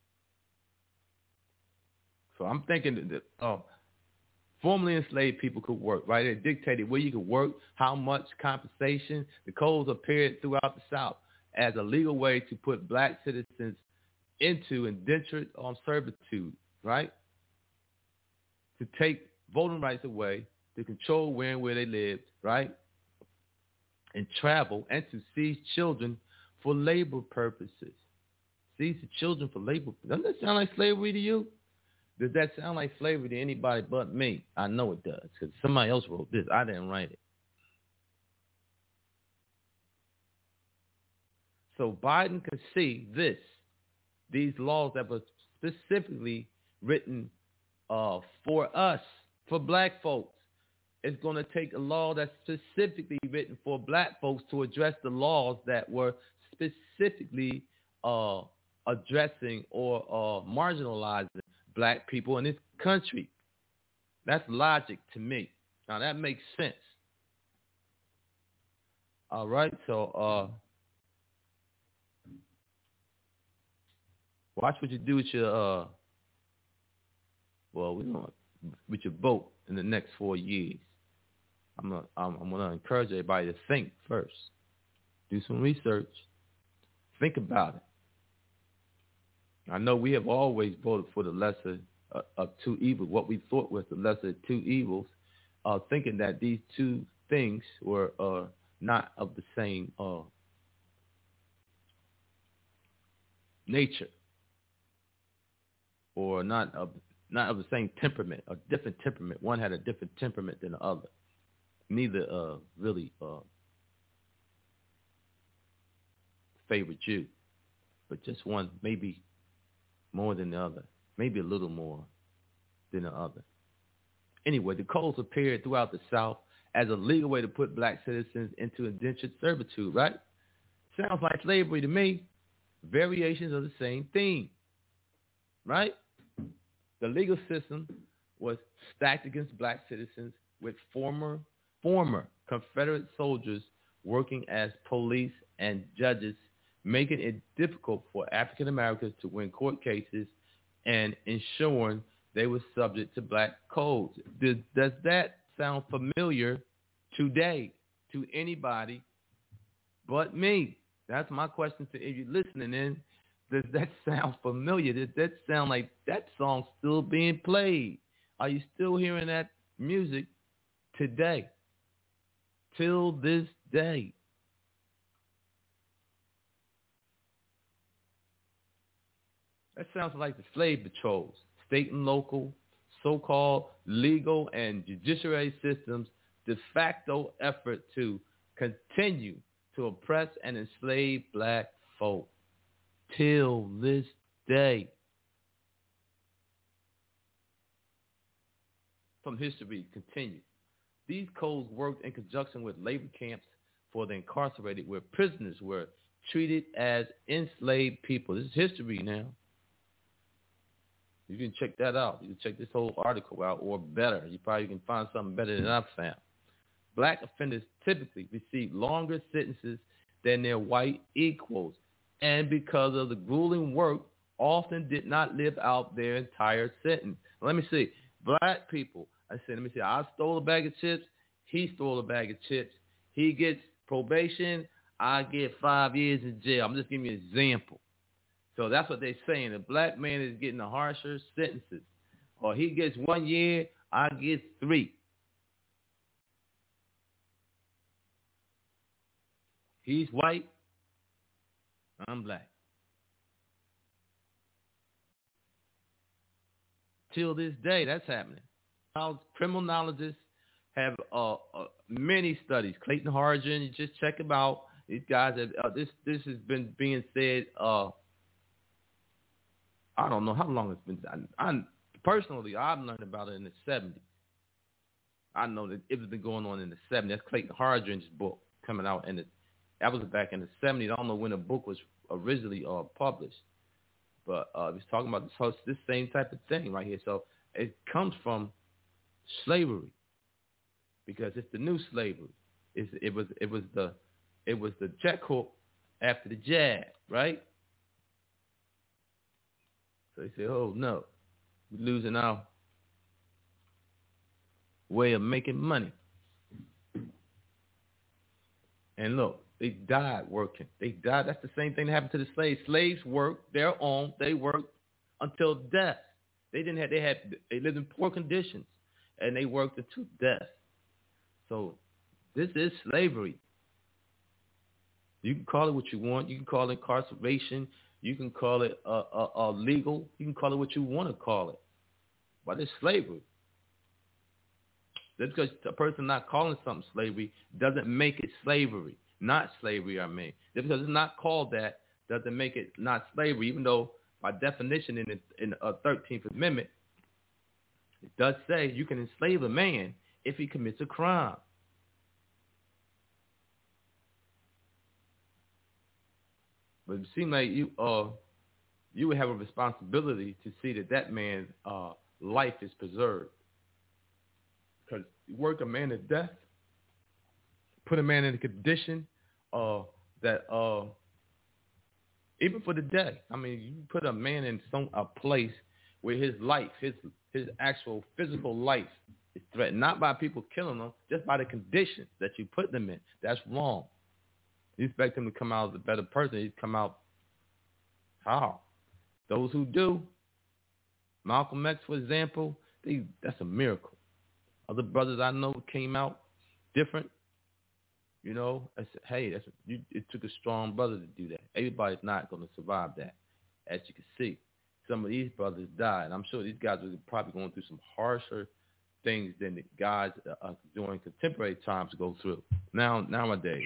So I'm thinking that formerly enslaved people could work, right? It dictated where you could work, how much compensation. The codes appeared throughout the South as a legal way to put black citizens into indentured servitude, right? To take voting rights away, to control where and where they lived, right? And travel, and to seize children for labor purposes. Seize the children for labor. Doesn't that sound like slavery to you? Does that sound like slavery to anybody but me? I know it does, because somebody else wrote this. I didn't write it. So Biden could see these laws that were specifically written for us, for black folks. It's going to take a law that's specifically written for black folks to address the laws that were specifically addressing or marginalizing black people in this country. That's logic to me. Now, that makes sense. All right, so watch what you do with your with your vote in the next 4 years. I'm gonna encourage everybody to think first. Do some research. Think about it. I know we have always voted for the lesser of two evils, what we thought was the lesser of two evils, thinking that these two things were not of the same nature, or not of the same temperament, a different temperament. One had a different temperament than the other. Neither really favored you, but just one maybe more than the other, maybe a little more than the other. Anyway, the codes appeared throughout the South as a legal way to put black citizens into indentured servitude, right? Sounds like slavery to me. Variations of the same theme, right? The legal system was stacked against black citizens with former Confederate soldiers working as police and judges, making it difficult for African Americans to win court cases and ensuring they were subject to black codes. Does that sound familiar today to anybody but me? That's my question to if you're listening in. Does that sound familiar? Does that sound like that song still being played? Are you still hearing that music today? Till this day. That sounds like the slave patrols, state and local, so-called legal and judiciary systems' de facto effort to continue to oppress and enslave black folk till this day. From history continued. These codes worked in conjunction with labor camps for the incarcerated, where prisoners were treated as enslaved people. This is history now. You can check that out. You can check this whole article out, or better. You probably can find something better than I've found. Black offenders typically receive longer sentences than their white equals, and because of the grueling work, often did not live out their entire sentence. Let me see. Black people, I stole a bag of chips. He stole a bag of chips. He gets probation. I get 5 years in jail. I'm just giving you an example. So that's what they're saying. The black man is getting the harsher sentences. Or he gets 1 year, I get 3. He's white, I'm black. Till this day, that's happening. Criminologists have many studies. Clayton Harjan, you just check him out. These guys have this has been being said. I don't know how long it's been. Personally, I've learned about it in the 70s. I know that it was been going on in the 70s. That's Clayton Harjan's book coming out, and that was back in the 70s. I don't know when the book was originally published, but it was talking about this same type of thing right here. So it comes from slavery, because it's the new slavery. It was the check hook after the jab, right? So they say, oh no, we're losing our way of making money. And look, they died working. They died. That's the same thing that happened to the slaves. Slaves worked their own. They worked until death. They lived in poor conditions, and they worked until death. So this is slavery. You can call it what you want. You can call it incarceration. You can call it legal. You can call it what you want to call it. But it's slavery. Just because a person not calling something slavery doesn't make it slavery. Not slavery, I mean. Just because it's not called that doesn't make it not slavery, even though by definition in the 13th Amendment, it does say you can enslave a man if he commits a crime. But it seems like you would have a responsibility to see that man's life is preserved. Because you work a man to death, put a man in a condition that even for the day, I mean, you put a man in a place where his life, his actual physical life is threatened, not by people killing him, just by the conditions that you put them in. That's wrong. You expect him to come out as a better person. He'd come out how? Those who do. Malcolm X, for example, that's a miracle. Other brothers I know came out different. You know, I said, hey, it took a strong brother to do that. Everybody's not going to survive that, as you can see. Some of these brothers died. I'm sure these guys are probably going through some harsher things than the guys during contemporary times go through nowadays.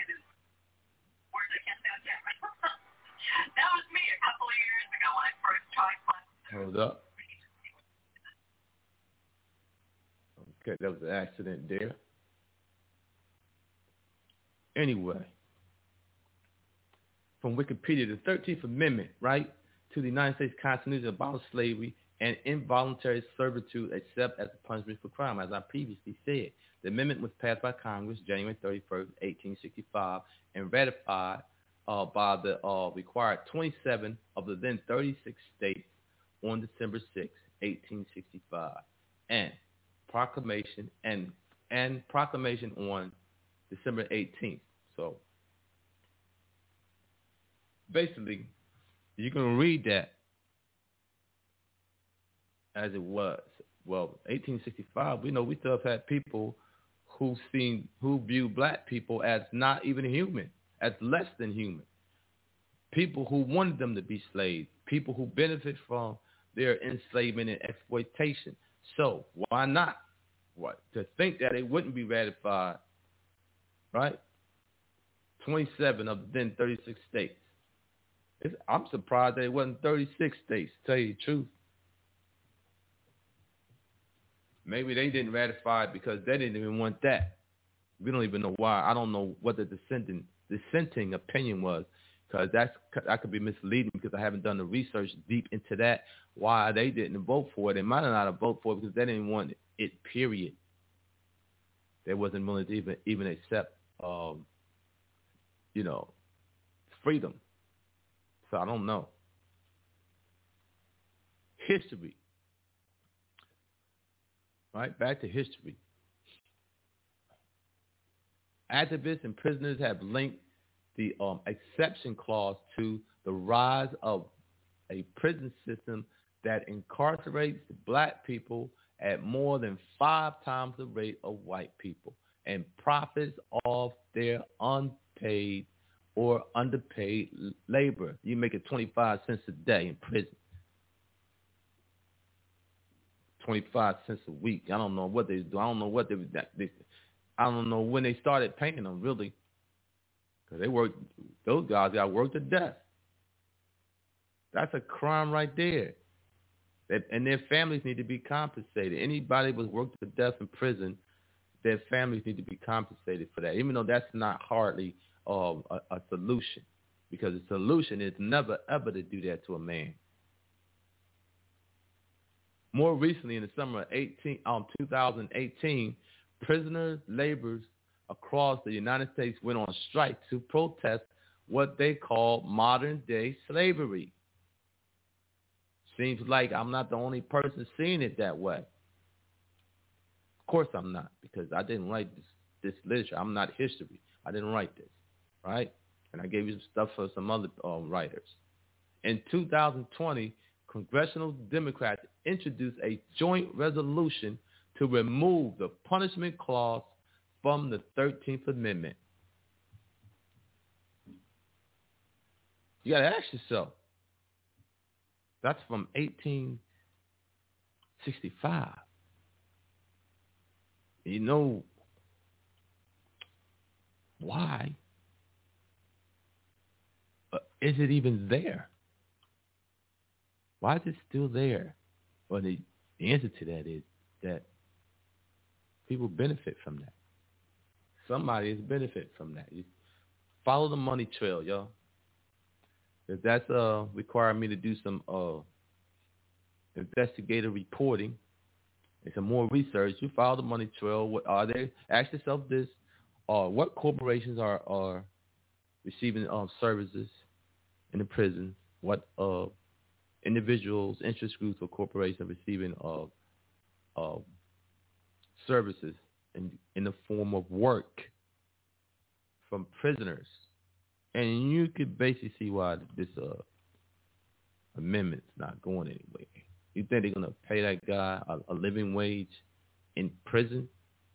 That was me a couple of years ago when I first tried. Hold up. Okay, that was an accident there. Anyway, from Wikipedia, the 13th Amendment, right, to the United States Constitution abolished slavery and involuntary servitude except as a punishment for crime, as I previously said. The amendment was passed by Congress January 31st, 1865, and ratified by the required 27 of the then 36 states on December 6, 1865, and proclamation on December 18th. So basically, you can read that as it was. Well, 1865, we know we still have had people who view black people as not even human, as less than human. People who wanted them to be slaves, people who benefit from their enslavement and exploitation. So why not? What? To think that it wouldn't be ratified, right? 27 of the then 36 states. I'm surprised that it wasn't 36 states, to tell you the truth. Maybe they didn't ratify it because they didn't even want that. We don't even know why. I don't know what the dissenting opinion was, because that could be misleading because I haven't done the research deep into that, why they didn't vote for it. They might not have voted for it because they didn't want it, period. They wasn't willing to even accept, freedom. So I don't know. History. Right, back to history. Activists and prisoners have linked the exception clause to the rise of a prison system that incarcerates black people at more than 5 times the rate of white people and profits off their unpaid or underpaid labor. You make it 25 cents a day in prison. 25 cents a week. I don't know what they do. I don't know what I don't know when they started paying them, really. Because those guys got worked to death. That's a crime right there. And their families need to be compensated. Anybody who was worked to death in prison, their families need to be compensated for that, even though that's not hardly a solution. Because the solution is never, ever to do that to a man. More recently, in the summer of 2018, prisoners, laborers across the United States went on strike to protest what they call modern-day slavery. Seems like I'm not the only person seeing it that way. Of course I'm not, because I didn't write this literature. I'm not history. I didn't write this, right? And I gave you some stuff for some other writers. In 2020, Congressional Democrats introduced a joint resolution to remove the punishment clause from the 13th Amendment. You got to ask yourself, that's from 1865. You know why? Is it even there? Why is it still there? Well, the answer to that is that people benefit from that. Somebody is benefit from that. You follow the money trail, y'all. If that's require me to do some investigative reporting and some more research, you follow the money trail. What are they? Ask yourself this: what corporations are receiving services in the prison? What individuals, interest groups, or corporations receiving services in the form of work from prisoners? And you could basically see why this amendment's not going anywhere. You think they're going to pay that guy a living wage in prison?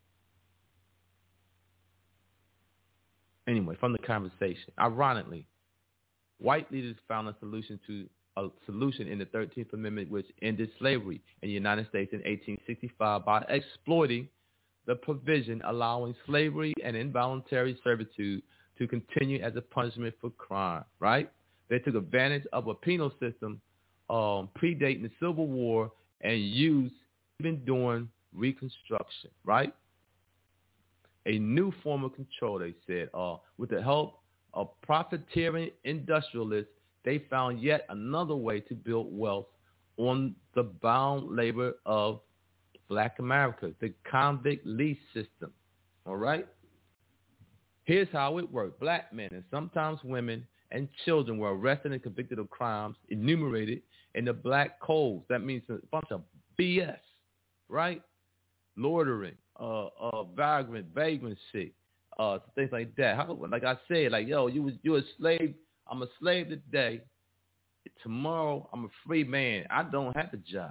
Anyway, from the conversation, ironically, white leaders found a solution in the 13th Amendment which ended slavery in the United States in 1865 by exploiting the provision allowing slavery and involuntary servitude to continue as a punishment for crime, right? They took advantage of a penal system predating the Civil War and used even during Reconstruction, right? A new form of control, they said, with the help of profiteering industrialists, they found yet another way to build wealth on the bound labor of Black America, the convict lease system, all right? Here's how it worked. Black men and sometimes women and children were arrested and convicted of crimes enumerated in the black codes. That means a bunch of BS, right? Loitering, vagrancy, things like that. Like I said, like, yo, you a slave. I'm a slave today. Tomorrow, I'm a free man. I don't have a job.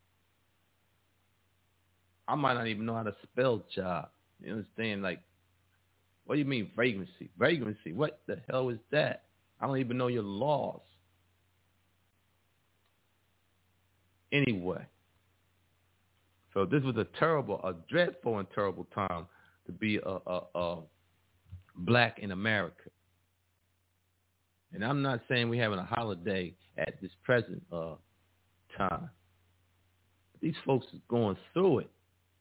I might not even know how to spell job. You understand? Like, what do you mean vagrancy? Vagrancy, what the hell is that? I don't even know your laws. Anyway, so this was a dreadful and terrible time to be a black in America. And I'm not saying we're having a holiday at this present time. These folks is going through it.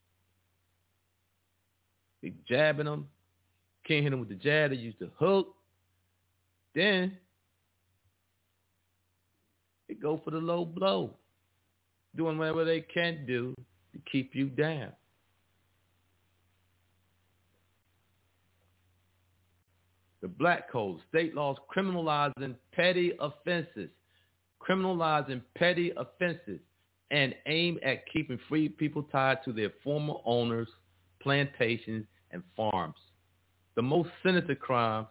They jabbing them. Can't hit them with the jab. They use the hook. Then they go for the low blow, doing whatever they can do to keep you down. The black code, state laws criminalizing petty offenses, and aim at keeping free people tied to their former owners, plantations, and farms. The most sinister crime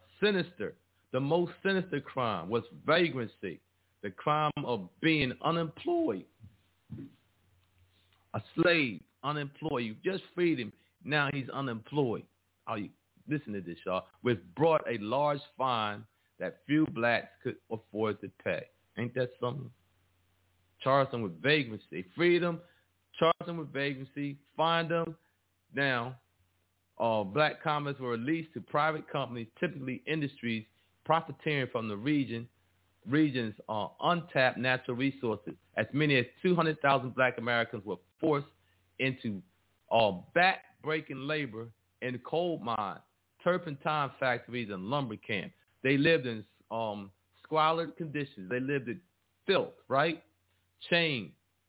was vagrancy, the crime of being unemployed. A slave, unemployed. You just freed him. Now he's unemployed. Listen to this, y'all. Which brought a large fine that few blacks could afford to pay. Ain't that something? Charged them with vagrancy. Freed them, charged them with vagrancy, fined them. Now, black commerce were released to private companies, typically industries, profiteering from the region's untapped natural resources. As many as 200,000 black Americans were forced into back-breaking labor in coal mines, turpentine factories, and lumber camps. They lived in squalid conditions. They lived in filth, right? Chained,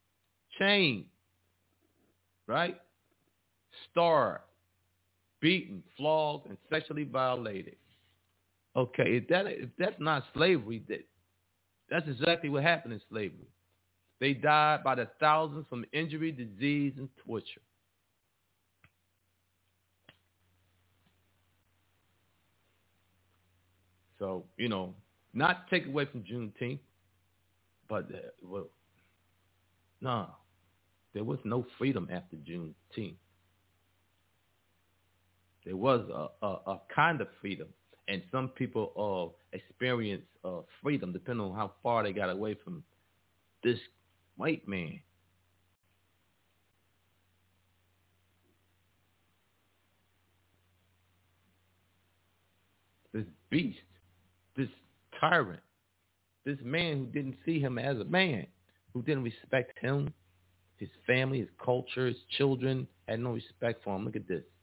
right? Starved, beaten, flogged, and sexually violated. Okay, if that's not slavery, that's exactly what happened in slavery. They died by the thousands from injury, disease, and torture. So, not take away from Juneteenth, but, there was no freedom after Juneteenth. There was a kind of freedom, and some people experience freedom depending on how far they got away from this white man. This beast, this tyrant, this man who didn't see him as a man, who didn't respect him, his family, his culture, his children, had no respect for him. Look at this.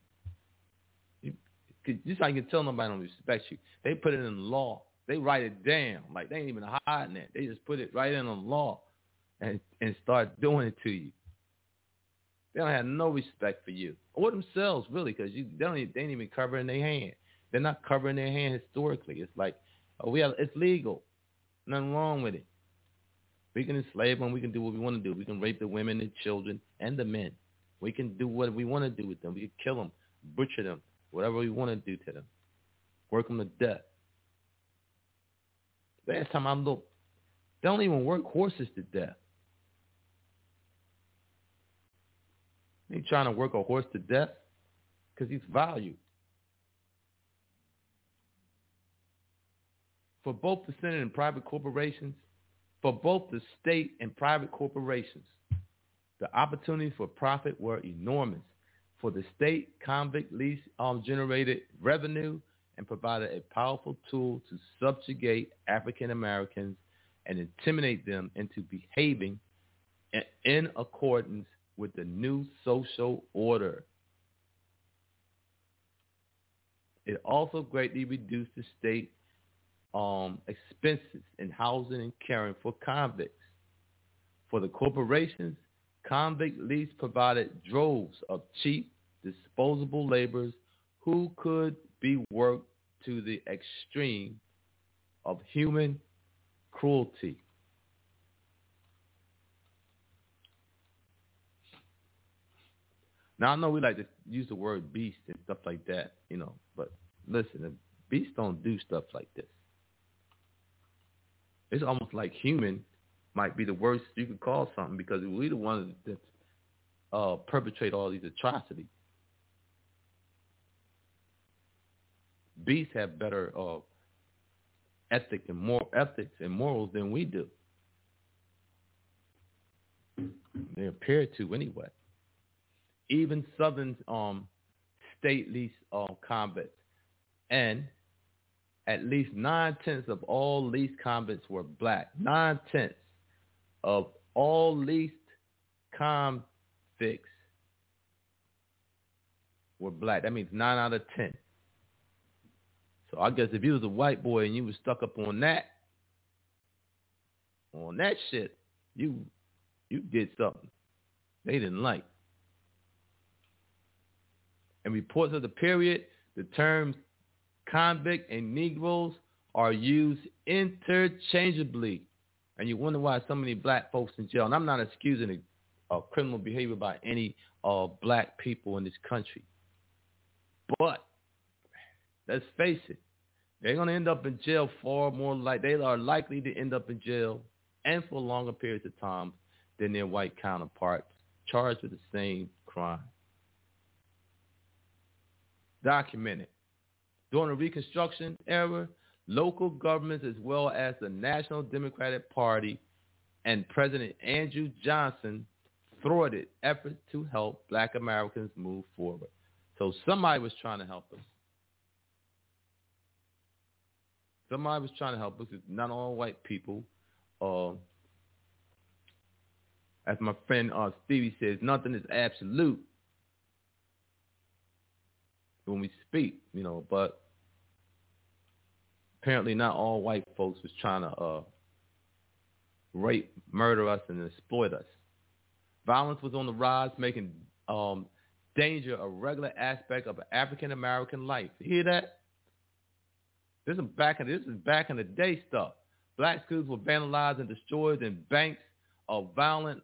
Just like you can tell nobody don't respect you. They put it in law. They write it down. Like, they ain't even hiding it. They just put it right in the law and start doing it to you. They don't have no respect for you. Or themselves, really, because they ain't even covering their hand. They're not covering their hand historically. It's like, it's legal. Nothing wrong with it. We can enslave them. We can do what we want to do. We can rape the women, the children, and the men. We can do what we want to do with them. We can kill them, butcher them, whatever we want to do to them. Work them to death. Last time I looked, they don't even work horses to death. They ain't trying to work a horse to death because he's valued. For both the Senate and private corporations, for both the state and private corporations, the opportunities for profit were enormous. For the state, convict lease generated revenue and provided a powerful tool to subjugate African Americans and intimidate them into behaving in accordance with the new social order. It also greatly reduced the state expenses in housing and caring for convicts. For the corporations, convict lease provided droves of cheap, disposable laborers who could be worked to the extreme of human cruelty. Now, I know we like to use the word beast and stuff like that, but listen, beasts don't do stuff like this. It's almost like human might be the worst you could call something because we're the ones that perpetrate all these atrocities. Beasts have better ethics and morals than we do. They appear to anyway. Even Southern state lease convicts, and at least 9/10 of all leased convicts were black. 9/10 of all leased convicts were black. That means 9 out of 10. So I guess if you was a white boy and you was stuck up on that shit, you did something they didn't like. In reports of the period, the terms convict and Negroes are used interchangeably. And you wonder why so many black folks in jail. And I'm not excusing criminal behavior by any black people in this country. But let's face it, they're going to end up in jail far more they are likely to end up in jail and for longer periods of time than their white counterparts charged with the same crime. Documented. During the Reconstruction era, local governments as well as the National Democratic Party and President Andrew Johnson thwarted efforts to help black Americans move forward. So somebody was trying to help us. Somebody was trying to help us. It's not all white people. As my friend Stevie says, nothing is absolute when we speak, but apparently not all white folks was trying to rape, murder us, and exploit us. Violence was on the rise, making danger a regular aspect of African-American life. You hear that? This is back in the day stuff. Black schools were vandalized and destroyed, and bands of violent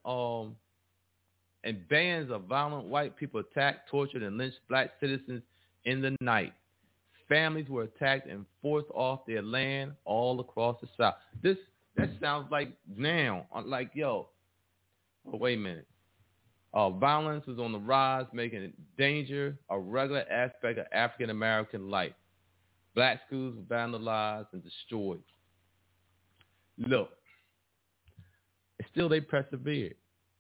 white people attacked, tortured, and lynched black citizens in the night. Families were attacked and forced off their land all across the South. That sounds like now, wait a minute. Violence was on the rise, making danger a regular aspect of African-American life. Black schools were vandalized and destroyed. Look, still they persevered.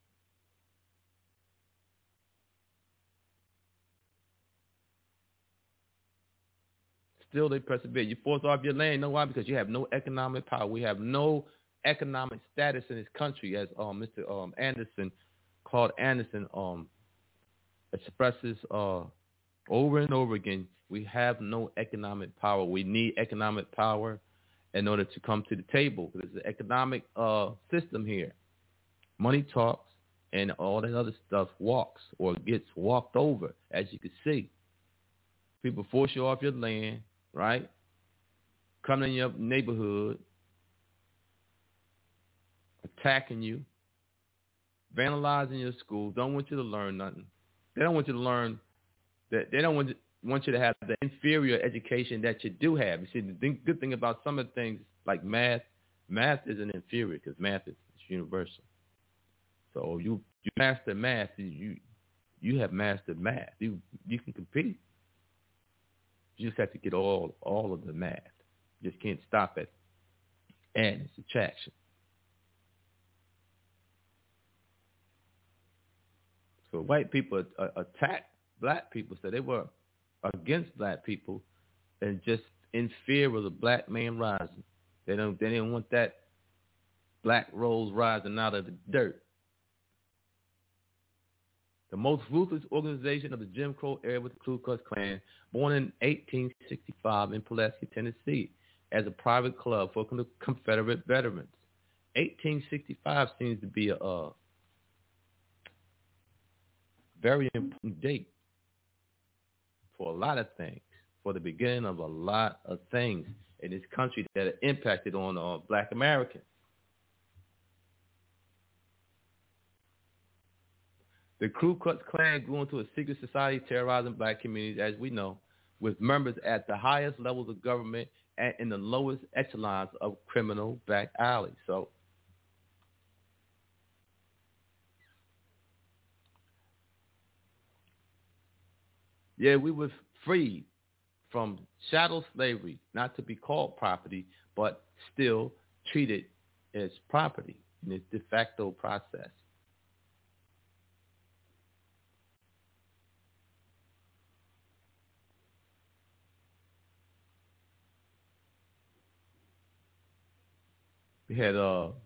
Still they persevere. You force off your land. You know why? Because you have no economic power. We have no economic status in this country, as Mr. Claude Anderson, expresses over and over again. We have no economic power. We need economic power in order to come to the table. There's an economic system here. Money talks, and all that other stuff walks or gets walked over, as you can see. People force you off your land, right? Come in your neighborhood, attacking you, vandalizing your school, don't want you to learn nothing. They don't want you to learn that. They don't want you to have the inferior education that you do have. You see, the good thing about some of the things like math isn't inferior because math is universal. So you master math, you have mastered math. You can compete. You just have to get all of the math. You just can't stop at adding, subtraction. So white people attacked black people, so they were against black people and just in fear of the black man rising. They didn't want that black rose rising out of the dirt. The most ruthless organization of the Jim Crow era was the Ku Klux Klan, born in 1865 in Pulaski, Tennessee, as a private club for Confederate veterans. 1865 seems to be a very important date for a lot of things. for the beginning of a lot of things in this country that are impacted on black Americans. The Ku Klux Klan grew into a secret society terrorizing black communities, as we know, with members at the highest levels of government and in the lowest echelons of criminal back alleys. So, yeah, we were freed from chattel slavery, not to be called property, but still treated as property in this de facto process. We had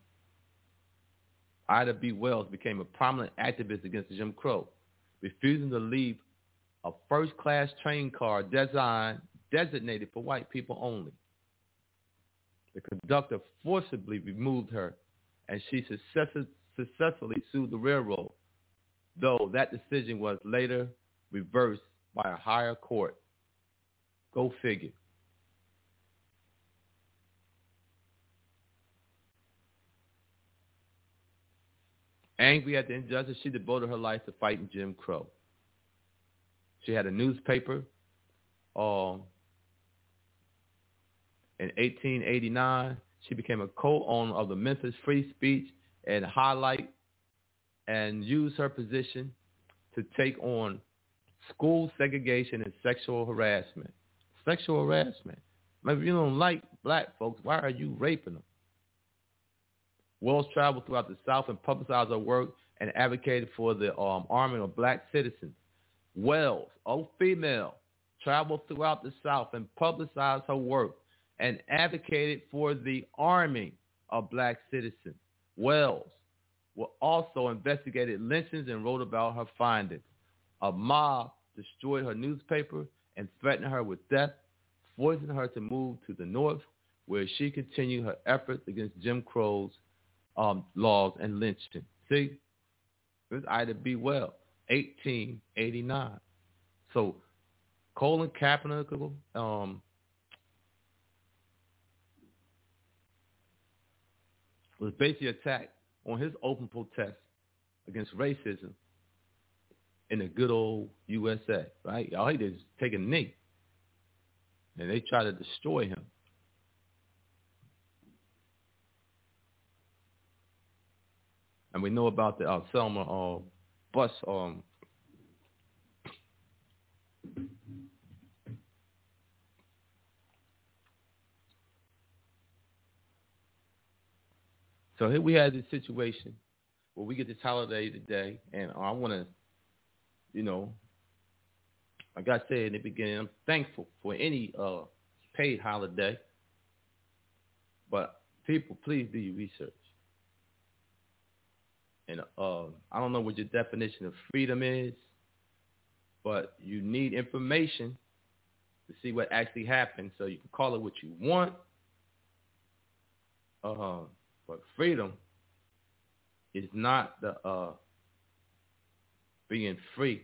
Ida B. Wells became a prominent activist against Jim Crow, refusing to leave a first-class train car designated for white people only. The conductor forcibly removed her, and she successfully sued the railroad, though that decision was later reversed by a higher court. Go figure. Angry at the injustice, she devoted her life to fighting Jim Crow. She had a newspaper. In 1889, she became a co-owner of the Memphis Free Speech and highlight and used her position to take on school segregation and sexual harassment. Sexual harassment. If you don't like black folks, why are you raping them? Wells traveled throughout the South and publicized her work and advocated for the arming of black citizens. Wells, a female, traveled throughout the South and publicized her work and advocated for the arming of black citizens. Wells also investigated lynchings and wrote about her findings. A mob destroyed her newspaper and threatened her with death, forcing her to move to the North, where she continued her efforts against Jim Crow's laws and lynching. See, this is Ida B. Wells, 1889. So Colin Kaepernick was basically attacked on his open protest against racism in the good old USA, right? All he did is take a knee, and they tried to destroy him. And we know about the Selma bus. So here we had this situation where we get this holiday today, and I want to, like I said in the beginning, I'm thankful for any paid holiday. But people, please do your research. And I don't know what your definition of freedom is, but you need information to see what actually happened, so you can call it what you want. But freedom is not the being free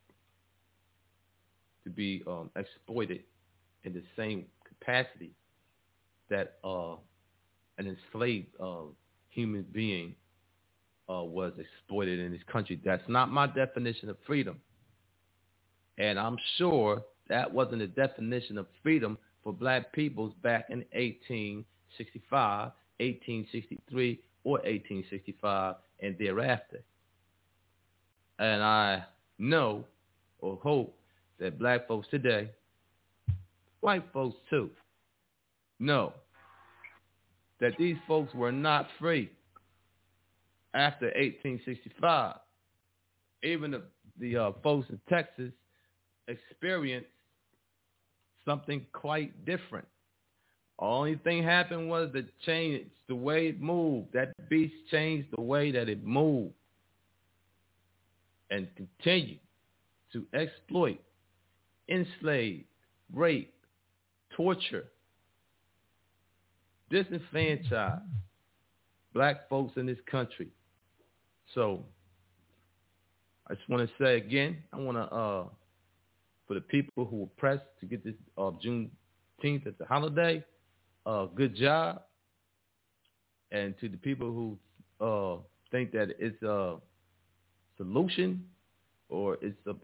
to be exploited in the same capacity that an enslaved human being was exploited in this country. That's not my definition of freedom. And I'm sure that wasn't the definition of freedom for black peoples back in 1865, 1863, or 1865 and thereafter. And I know or hope that black folks today, white folks too, know that these folks were not free after 1865. Even the folks in Texas experienced something quite different. Only thing happened was the change, the way it moved. That beast changed the way that it moved and continued to exploit, enslave, rape, torture, disenfranchise black folks in this country. So I just want to say again, I want to For the people who were pressed to get this Juneteenth as a holiday, good job. And to the people who think that it's a solution or it's a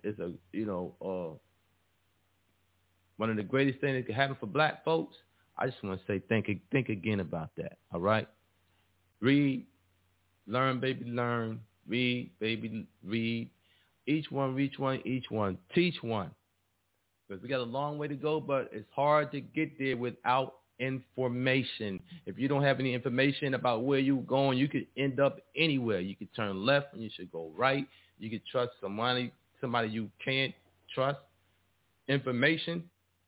one of the greatest things that could happen for black folks, I just want to say think again about that. All right, read, learn, baby, learn. Read, baby, read. Each one, teach one. Because we got a long way to go, but it's hard to get there without information. If you don't have any information about where you're going, you could end up anywhere. You could turn left and you should go right. You could trust somebody you can't trust. Information,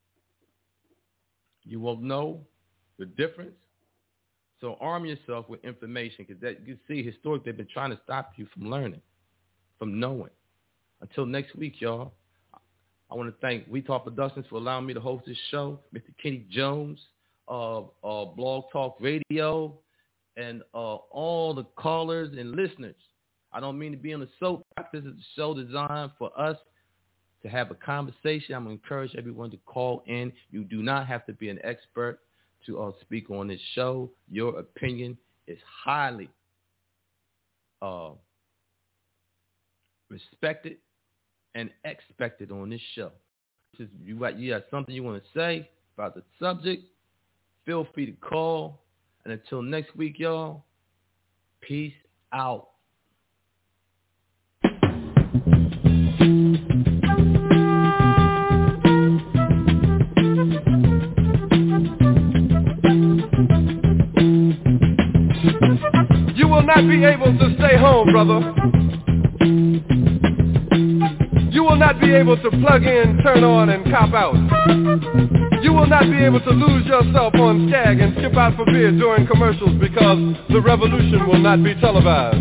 you won't know the difference. So arm yourself with information, because that you see historically they've been trying to stop you from learning, from knowing. Until next week, y'all, I want to thank We Talk Productions for allowing me to host this show, Mr. Kenny Jones of Blog Talk Radio, and all the callers and listeners. I don't mean to be on the soapbox. This is a show designed for us to have a conversation. I'm going to encourage everyone to call in. You do not have to be an expert to speak on this show. Your opinion is highly respected and expected on this show. If you have something you want to say about the subject, feel free to call. And until next week, y'all, peace out. You will not be able to stay home, brother. You will not be able to plug in, turn on, and cop out. You will not be able to lose yourself on Skag and skip out for beer during commercials, because the revolution will not be televised.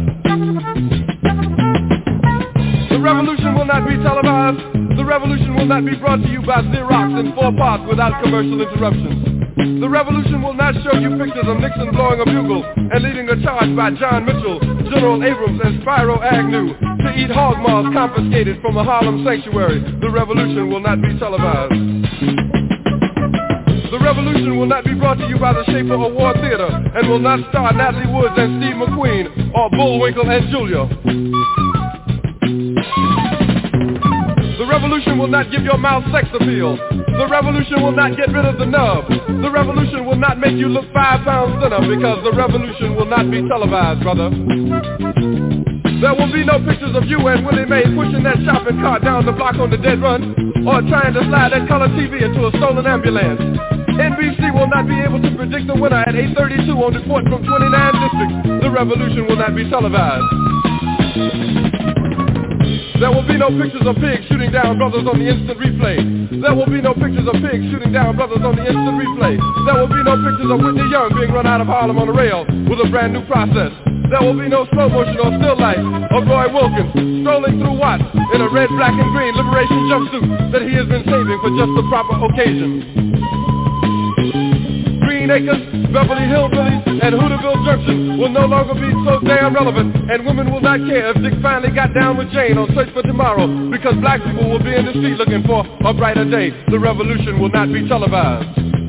The revolution will not be televised. The revolution will not be brought to you by Xerox in 4 parts without commercial interruptions. The revolution will not show you pictures of Nixon blowing a bugle and leading a charge by John Mitchell, General Abrams, and Spyro Agnew to eat hog maws confiscated from a Harlem sanctuary. The revolution will not be televised. The revolution will not be brought to you by the Schaefer Award Theater and will not star Natalie Woods and Steve McQueen or Bullwinkle and Julia. The revolution will not give your mouth sex appeal. The revolution will not get rid of the nub. The revolution will not make you look 5 pounds thinner, because the revolution will not be televised, brother. There will be no pictures of you and Willie Mae pushing that shopping cart down the block on the dead run, or trying to slide that color TV into a stolen ambulance. NBC will not be able to predict the winner at 8:32 on Report from 29 districts. The revolution will not be televised. There will be no pictures of pigs shooting down brothers on the instant replay. There will be no pictures of pigs shooting down brothers on the instant replay. There will be no pictures of Whitney Young being run out of Harlem on a rail with a brand new process. There will be no slow motion or still life of Roy Wilkins strolling through Watts in a red, black, and green liberation jumpsuit that he has been saving for just the proper occasion. Green Acres, Beverly Hillbillies, and Hooterville Junction will no longer be so damn relevant, and women will not care if Dick finally got down with Jane on Search for Tomorrow, because black people will be in the street looking for a brighter day. The revolution will not be televised.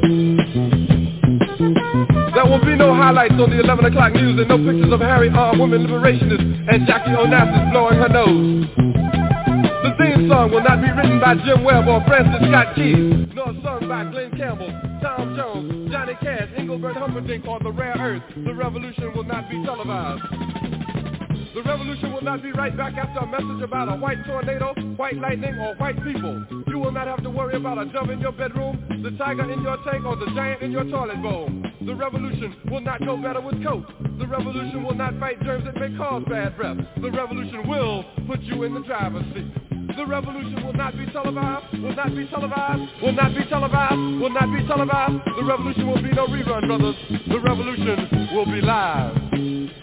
There will be no highlights on the 11 o'clock news and no pictures of Harry armed women liberationists and Jackie Onassis blowing her nose. The theme song will not be written by Jim Webb or Francis Scott Key, nor sung by Glenn Campbell, Tom Jones, Johnny Cash, Engelbert Humperdinck, or The Rare Earth. The revolution will not be televised. The revolution will not be right back after a message about a white tornado, white lightning, or white people. You will not have to worry about a dove in your bedroom, the tiger in your tank, or the giant in your toilet bowl. The revolution will not go better with Coke. The revolution will not fight germs that may cause bad breath. The revolution will put you in the driver's seat. The revolution will not be televised, will not be televised, will not be televised, will not be televised. The revolution will be no rerun, brothers. The revolution will be live.